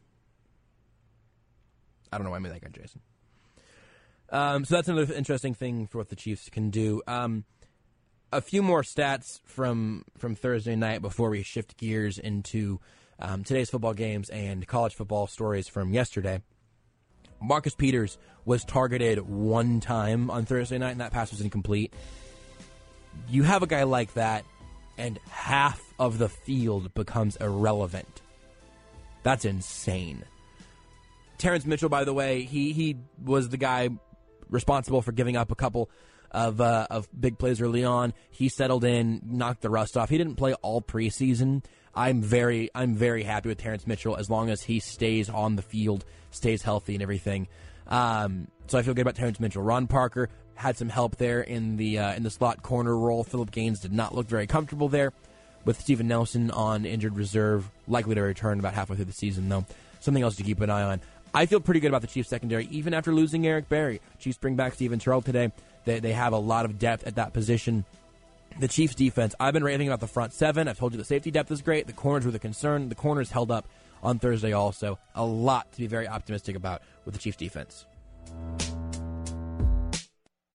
[SPEAKER 3] I don't know why I made that guy Jason. Um, so that's another interesting thing for what the Chiefs can do. Um, a few more stats from from Thursday night before we shift gears into um, today's football games and college football stories from yesterday. Marcus Peters was targeted one time on Thursday night, and that pass was incomplete. You have a guy like that, and half of the field becomes irrelevant. That's insane. Terrence Mitchell, by the way, he he was the guy responsible for giving up a couple of uh, of big plays early on. He settled in, knocked the rust off. He didn't play all preseason. I'm very I'm very happy with Terrence Mitchell as long as he stays on the field, stays healthy and everything. Um, so I feel good about Terrence Mitchell. Ron Parker had some help there in the uh, in the slot corner role. Phillip Gaines did not look very comfortable there, with Steven Nelson on injured reserve, likely to return about halfway through the season, though. Something else to keep an eye on. I feel pretty good about the Chiefs secondary, even after losing Eric Berry. Chiefs bring back Steven Terrell today. They, they have a lot of depth at that position. The Chiefs defense, I've been raving about the front seven. I've told you the safety depth is great. The corners were the concern. The corners held up on Thursday also. A lot to be very optimistic about with the Chiefs defense.